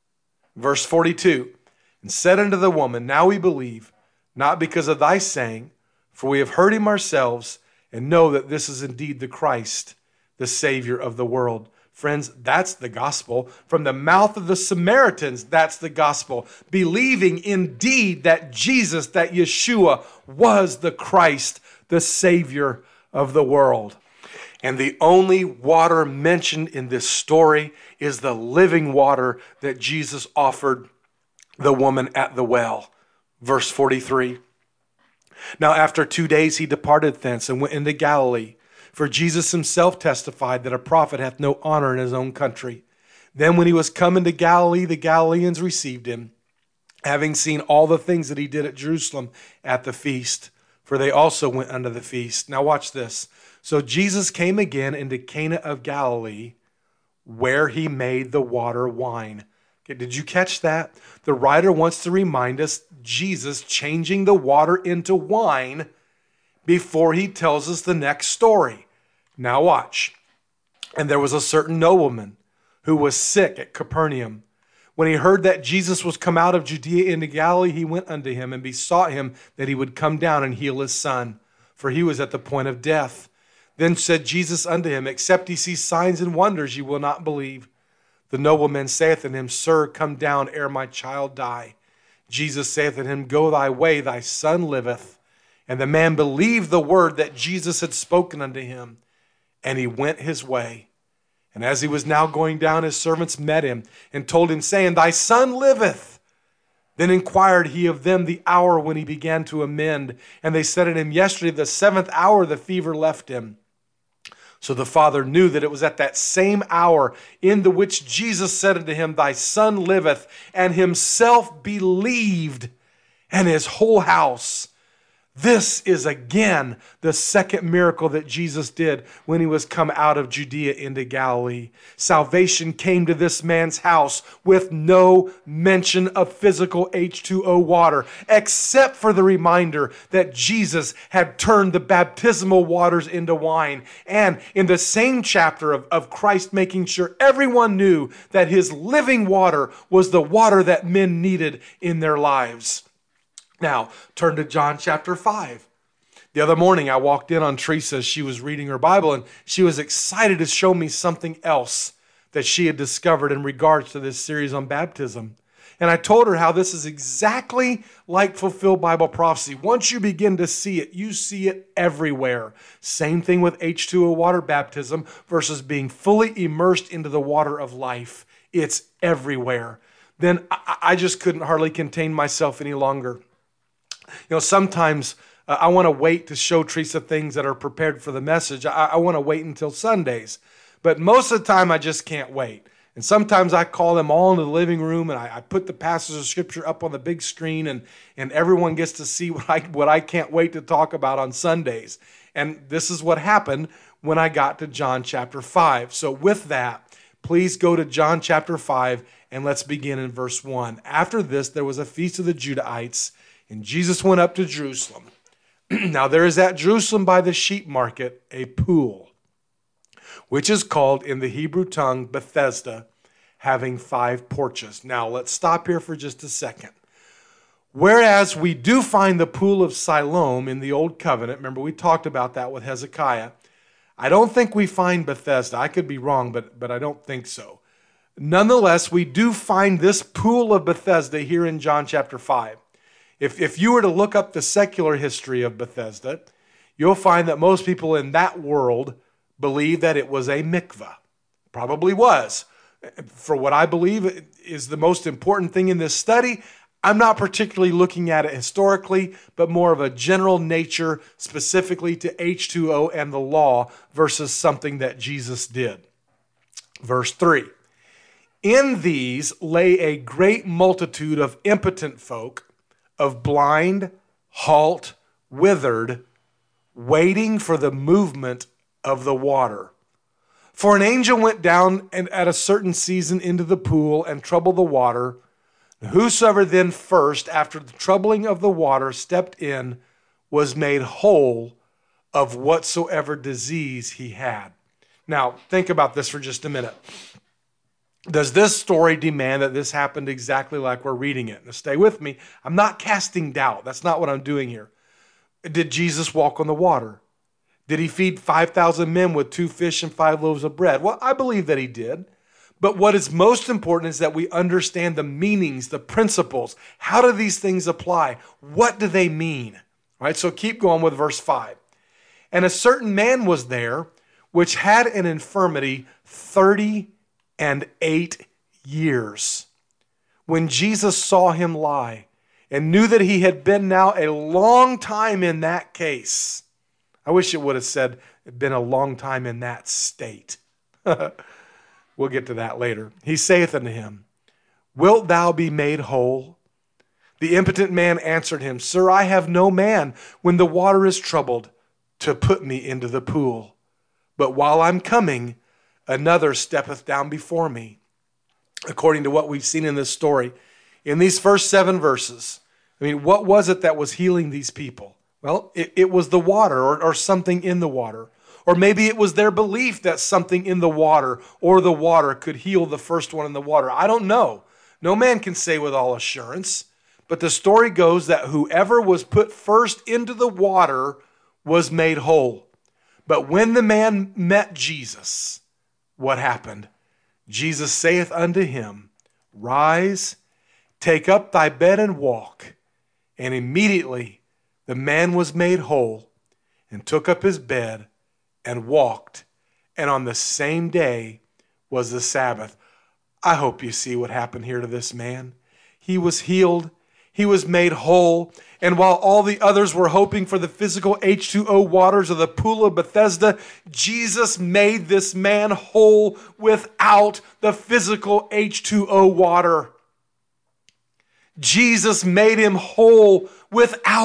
Verse forty-two, and said unto the woman, now we believe, not because of thy saying, for we have heard him ourselves, and know that this is indeed the Christ, the Savior of the world. Friends, that's the gospel. From the mouth of the Samaritans, that's the gospel. Believing indeed that Jesus, that Yeshua, was the Christ, the Savior of the world. And the only water mentioned in this story is the living water that Jesus offered the woman at the well. Verse forty-three. Now after two days he departed thence and went into Galilee. For Jesus himself testified that a prophet hath no honor in his own country. Then when he was come into Galilee, the Galileans received him, having seen all the things that he did at Jerusalem at the feast. For they also went unto the feast. Now watch this. So Jesus came again into Cana of Galilee, where he made the water wine. Okay, did you catch that? The writer wants to remind us Jesus changing the water into wine before he tells us the next story. Now watch. And there was a certain nobleman who was sick at Capernaum. When he heard that Jesus was come out of Judea into Galilee, he went unto him and besought him that he would come down and heal his son, for he was at the point of death. Then said Jesus unto him, except ye see signs and wonders, ye will not believe. The nobleman saith unto him, Sir, come down ere my child die. Jesus saith unto him, Go thy way, thy son liveth. And the man believed the word that Jesus had spoken unto him, and he went his way. And as he was now going down, his servants met him, and told him, saying, Thy son liveth. Then inquired he of them the hour when he began to amend. And they said unto him, Yesterday, the seventh hour, the fever left him. So the father knew that it was at that same hour in the which Jesus said unto him, Thy son liveth, and himself believed, and his whole house. This is again the second miracle that Jesus did when he was come out of Judea into Galilee. Salvation came to this man's house with no mention of physical H two O water, except for the reminder that Jesus had turned the baptismal waters into wine. And in the same chapter of, of Christ making sure everyone knew that his living water was the water that men needed in their lives. Now, turn to John chapter five. The other morning, I walked in on Teresa as she was reading her Bible, and she was excited to show me something else that she had discovered in regards to this series on baptism. And I told her how this is exactly like fulfilled Bible prophecy. Once you begin to see it, you see it everywhere. Same thing with H two O water baptism versus being fully immersed into the water of life. It's everywhere. Then I, I just couldn't hardly contain myself any longer. You know, sometimes uh, I want to wait to show Teresa things that are prepared for the message. I, I want to wait until Sundays. But most of the time, I just can't wait. And sometimes I call them all into the living room, and I, I put the passages of Scripture up on the big screen, and, and everyone gets to see what I, what I can't wait to talk about on Sundays. And this is what happened when I got to John chapter five. So with that, please go to John chapter five, and let's begin in verse one. After this, there was a feast of the Judahites, and Jesus went up to Jerusalem. Now there is at Jerusalem by the sheep market a pool, which is called in the Hebrew tongue Bethesda, having five porches. Now let's stop here for just a second. Whereas we do find the pool of Siloam in the Old Covenant, remember we talked about that with Hezekiah, I don't think we find Bethesda. I could be wrong, but, but I don't think so. Nonetheless, we do find this pool of Bethesda here in John chapter five. If, if you were to look up the secular history of Bethesda, you'll find that most people in that world believe that it was a mikveh. Probably was. For what I believe is the most important thing in this study, I'm not particularly looking at it historically, but more of a general nature specifically to H two O and the law versus something that Jesus did. Verse three. In these lay a great multitude of impotent folk, of blind, halt, withered, waiting for the movement of the water. For an angel went down and at a certain season into the pool and troubled the water. Whosoever then first, after the troubling of the water, stepped in, was made whole of whatsoever disease he had. Now, think about this for just a minute. Does this story demand that this happened exactly like we're reading it? Now stay with me. I'm not casting doubt. That's not what I'm doing here. Did Jesus walk on the water? Did he feed five thousand men with two fish and five loaves of bread? Well, I believe that he did. But what is most important is that we understand the meanings, the principles. How do these things apply? What do they mean? All right, so keep going with verse five. And a certain man was there which had an infirmity thirty and eight years. When Jesus saw him lie and knew that he had been now a long time in that case. I wish it would have said been a long time in that state. We'll get to that later. He saith unto him, Wilt thou be made whole? The impotent man answered him, Sir, I have no man when the water is troubled to put me into the pool. But while I'm coming, another steppeth down before me. According to what we've seen in this story, in these first seven verses, I mean, what was it that was healing these people? Well, it, it was the water or, or something in the water. Or maybe it was their belief that something in the water or the water could heal the first one in the water. I don't know. No man can say with all assurance. But the story goes that whoever was put first into the water was made whole. But when the man met Jesus, what happened? Jesus saith unto him, Rise, take up thy bed and walk. And immediately the man was made whole and took up his bed and walked. And on the same day was the Sabbath. I hope you see what happened here to this man. He was healed. He was made whole. And while all the others were hoping for the physical H two O waters of the pool of Bethesda, Jesus made this man whole without the physical H two O water. Jesus made him whole without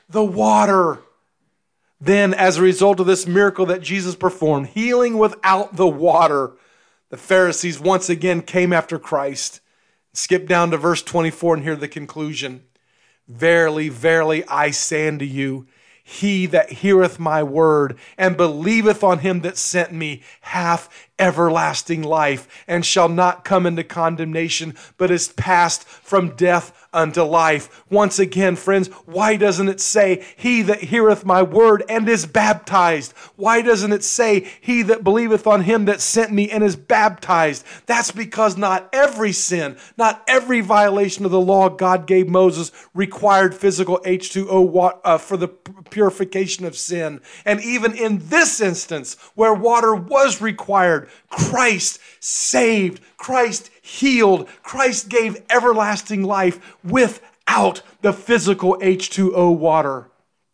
the water. Then, as a result of this miracle that Jesus performed, healing without the water, the Pharisees once again came after Christ. Skip down to verse twenty-four and hear the conclusion. Verily, verily, I say unto you, he that heareth my word and believeth on him that sent me hath everlasting life, and shall not come into condemnation, but is passed from death unto life. Once again, friends, why doesn't it say, he that heareth my word and is baptized? Why doesn't it say, he that believeth on him that sent me and is baptized? That's because not every sin, not every violation of the law God gave Moses required physical H two O uh, for the purification of sin. And even in this instance, where water was required, Christ saved, Christ healed, Christ gave everlasting life without the physical H two O water.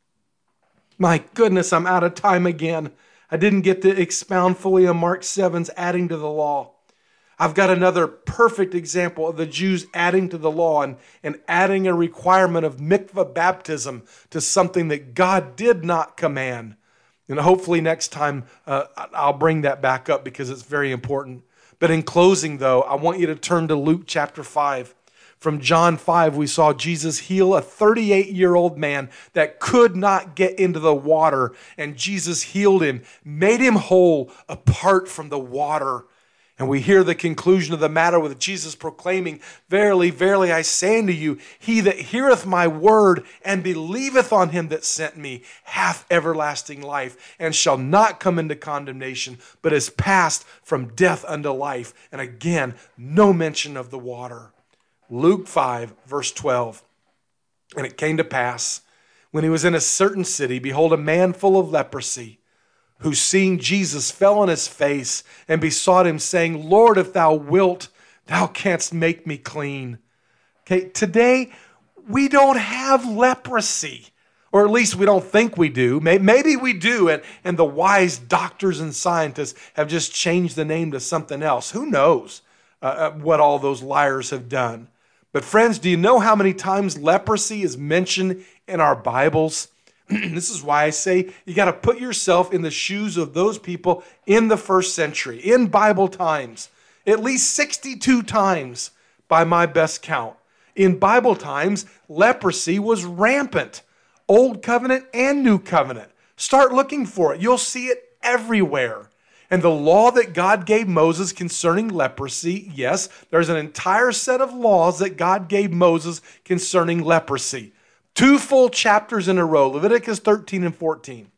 My goodness, I'm out of time again. I didn't get to expound fully on Mark seven's adding to the law. I've got another perfect example of the Jews adding to the law and, and adding a requirement of mikvah baptism to something that God did not command. And hopefully next time uh, I'll bring that back up because it's very important. But in closing, though, I want you to turn to Luke chapter five. From John five, we saw Jesus heal a thirty-eight-year-old man that could not get into the water. And Jesus healed him, made him whole apart from the water. And we hear the conclusion of the matter with Jesus proclaiming, verily, verily, I say unto you, he that heareth my word and believeth on him that sent me hath everlasting life, and shall not come into condemnation, but is passed from death unto life. And again, no mention of the water. Luke five, verse twelve. And it came to pass, when he was in a certain city, behold, a man full of leprosy, who seeing Jesus fell on his face and besought him, saying, Lord, if thou wilt, thou canst make me clean. Okay, today we don't have leprosy, or at least we don't think we do. Maybe we do, and, and the wise doctors and scientists have just changed the name to something else. Who knows uh, what all those liars have done? But friends, do you know how many times leprosy is mentioned in our Bibles? This is why I say you got to put yourself in the shoes of those people in the first century, in Bible times, at least sixty-two times by my best count. In Bible times, leprosy was rampant, Old Covenant and New Covenant. Start looking for it. You'll see it everywhere. And the law that God gave Moses concerning leprosy, yes, there's an entire set of laws that God gave Moses concerning leprosy. Two full chapters in a row, Leviticus thirteen and fourteen.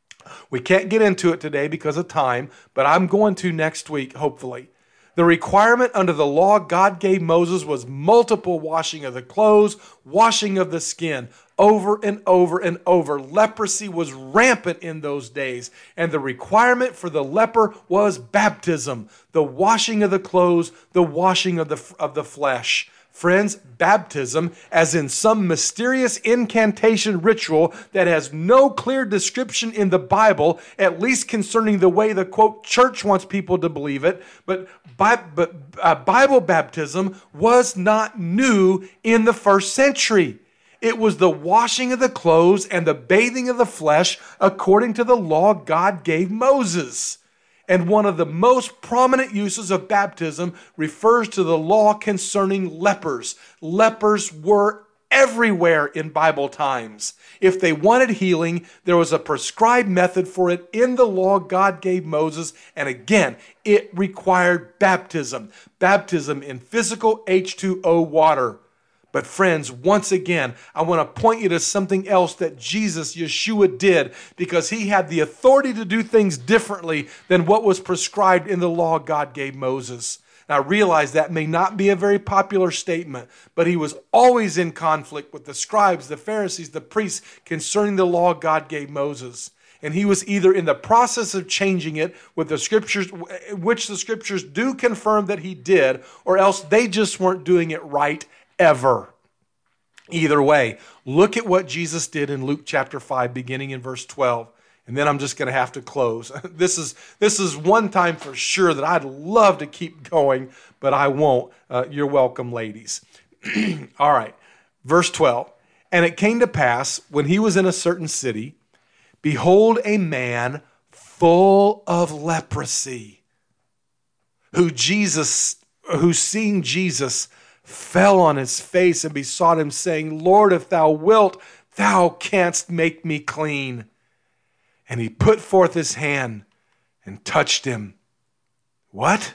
We can't get into it today because of time, but I'm going to next week, hopefully. The requirement under the law God gave Moses was multiple washing of the clothes, washing of the skin, over and over and over. Leprosy was rampant in those days, and the requirement for the leper was baptism, the washing of the clothes, the washing of the, of the flesh. Friends, baptism, as in some mysterious incantation ritual that has no clear description in the Bible, at least concerning the way the, quote, church wants people to believe it, but, but uh, Bible baptism was not new in the first century. It was the washing of the clothes and the bathing of the flesh according to the law God gave Moses. And one of the most prominent uses of baptism refers to the law concerning lepers. Lepers were everywhere in Bible times. If they wanted healing, there was a prescribed method for it in the law God gave Moses. And again, it required baptism. Baptism in physical H two O water. But friends, once again, I want to point you to something else that Jesus, Yeshua, did, because he had the authority to do things differently than what was prescribed in the law God gave Moses. Now, I realize that may not be a very popular statement, but he was always in conflict with the scribes, the Pharisees, the priests concerning the law God gave Moses. And he was either in the process of changing it with the scriptures, which the scriptures do confirm that he did, or else they just weren't doing it right ever. Either way, look at what Jesus did in Luke chapter five, beginning in verse twelve. And then I'm just going to have to close. This is, this is one time for sure that I'd love to keep going, but I won't. Uh, you're welcome, ladies. All right, verse twelve. And it came to pass, when he was in a certain city, behold, a man full of leprosy, who Jesus, who seeing Jesus, fell on his face and besought him, saying, Lord, if thou wilt, thou canst make me clean. And he put forth his hand and touched him. What?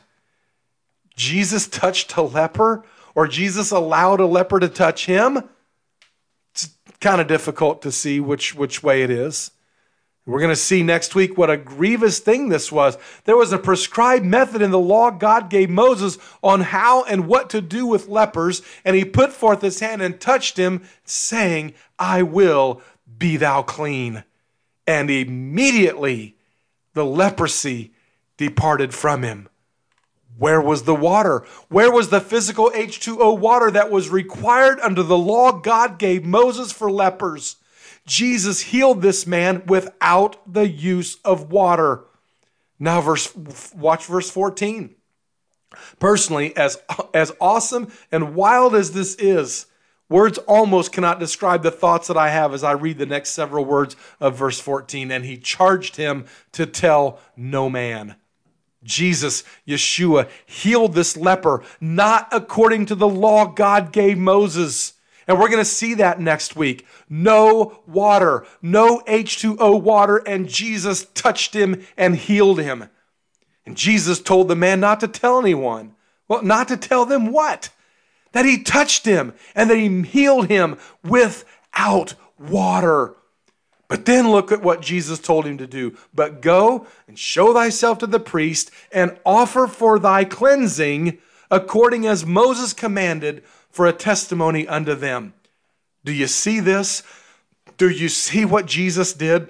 Jesus touched a leper? Or Jesus allowed a leper to touch him? It's kind of difficult to see which, which way it is. We're going to see next week what a grievous thing this was. There was a prescribed method in the law God gave Moses on how and what to do with lepers, and he put forth his hand and touched him, saying, I will, be thou clean. And immediately the leprosy departed from him. Where was the water? Where was the physical H two O water that was required under the law God gave Moses for lepers? Jesus healed this man without the use of water. Now, verse, watch verse fourteen. Personally, as, as awesome and wild as this is, words almost cannot describe the thoughts that I have as I read the next several words of verse fourteen. And he charged him to tell no man. Jesus, Yeshua, healed this leper, not according to the law God gave Moses. And we're going to see that next week. No water, no H two O water, and Jesus touched him and healed him. And Jesus told the man not to tell anyone. Well, not to tell them what? That he touched him and that he healed him without water. But then look at what Jesus told him to do. But go and show thyself to the priest and offer for thy cleansing according as Moses commanded, for a testimony unto them. Do you see this? Do you see what Jesus did?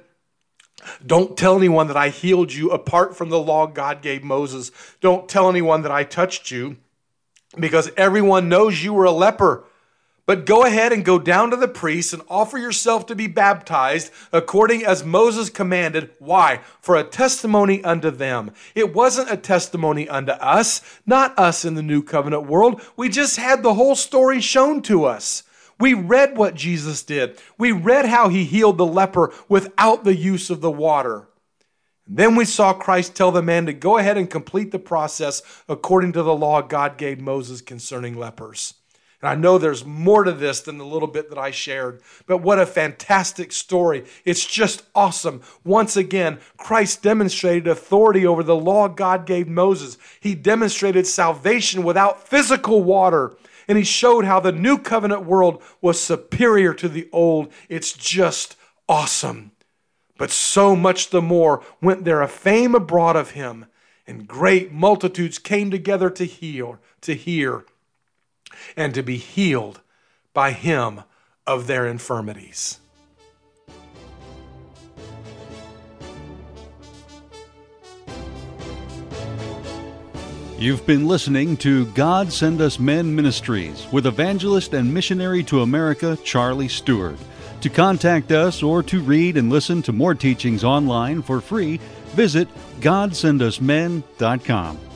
Don't tell anyone that I healed you apart from the law God gave Moses. Don't tell anyone that I touched you, because everyone knows you were a leper. But go ahead and go down to the priest and offer yourself to be baptized according as Moses commanded. Why? For a testimony unto them. It wasn't a testimony unto us, not us in the new covenant world. We just had the whole story shown to us. We read what Jesus did. We read how he healed the leper without the use of the water. And then we saw Christ tell the man to go ahead and complete the process according to the law God gave Moses concerning lepers. And I know there's more to this than the little bit that I shared, but what a fantastic story. It's just awesome. Once again, Christ demonstrated authority over the law God gave Moses. He demonstrated salvation without physical water, and he showed how the new covenant world was superior to the old. It's just awesome. But so much the more went there a fame abroad of him, and great multitudes came together to heal, to hear, and to be healed by him of their infirmities. You've been listening to God Send Us Men Ministries with evangelist and missionary to America, Charlie Stewart. To contact us or to read and listen to more teachings online for free, visit god send us men dot com.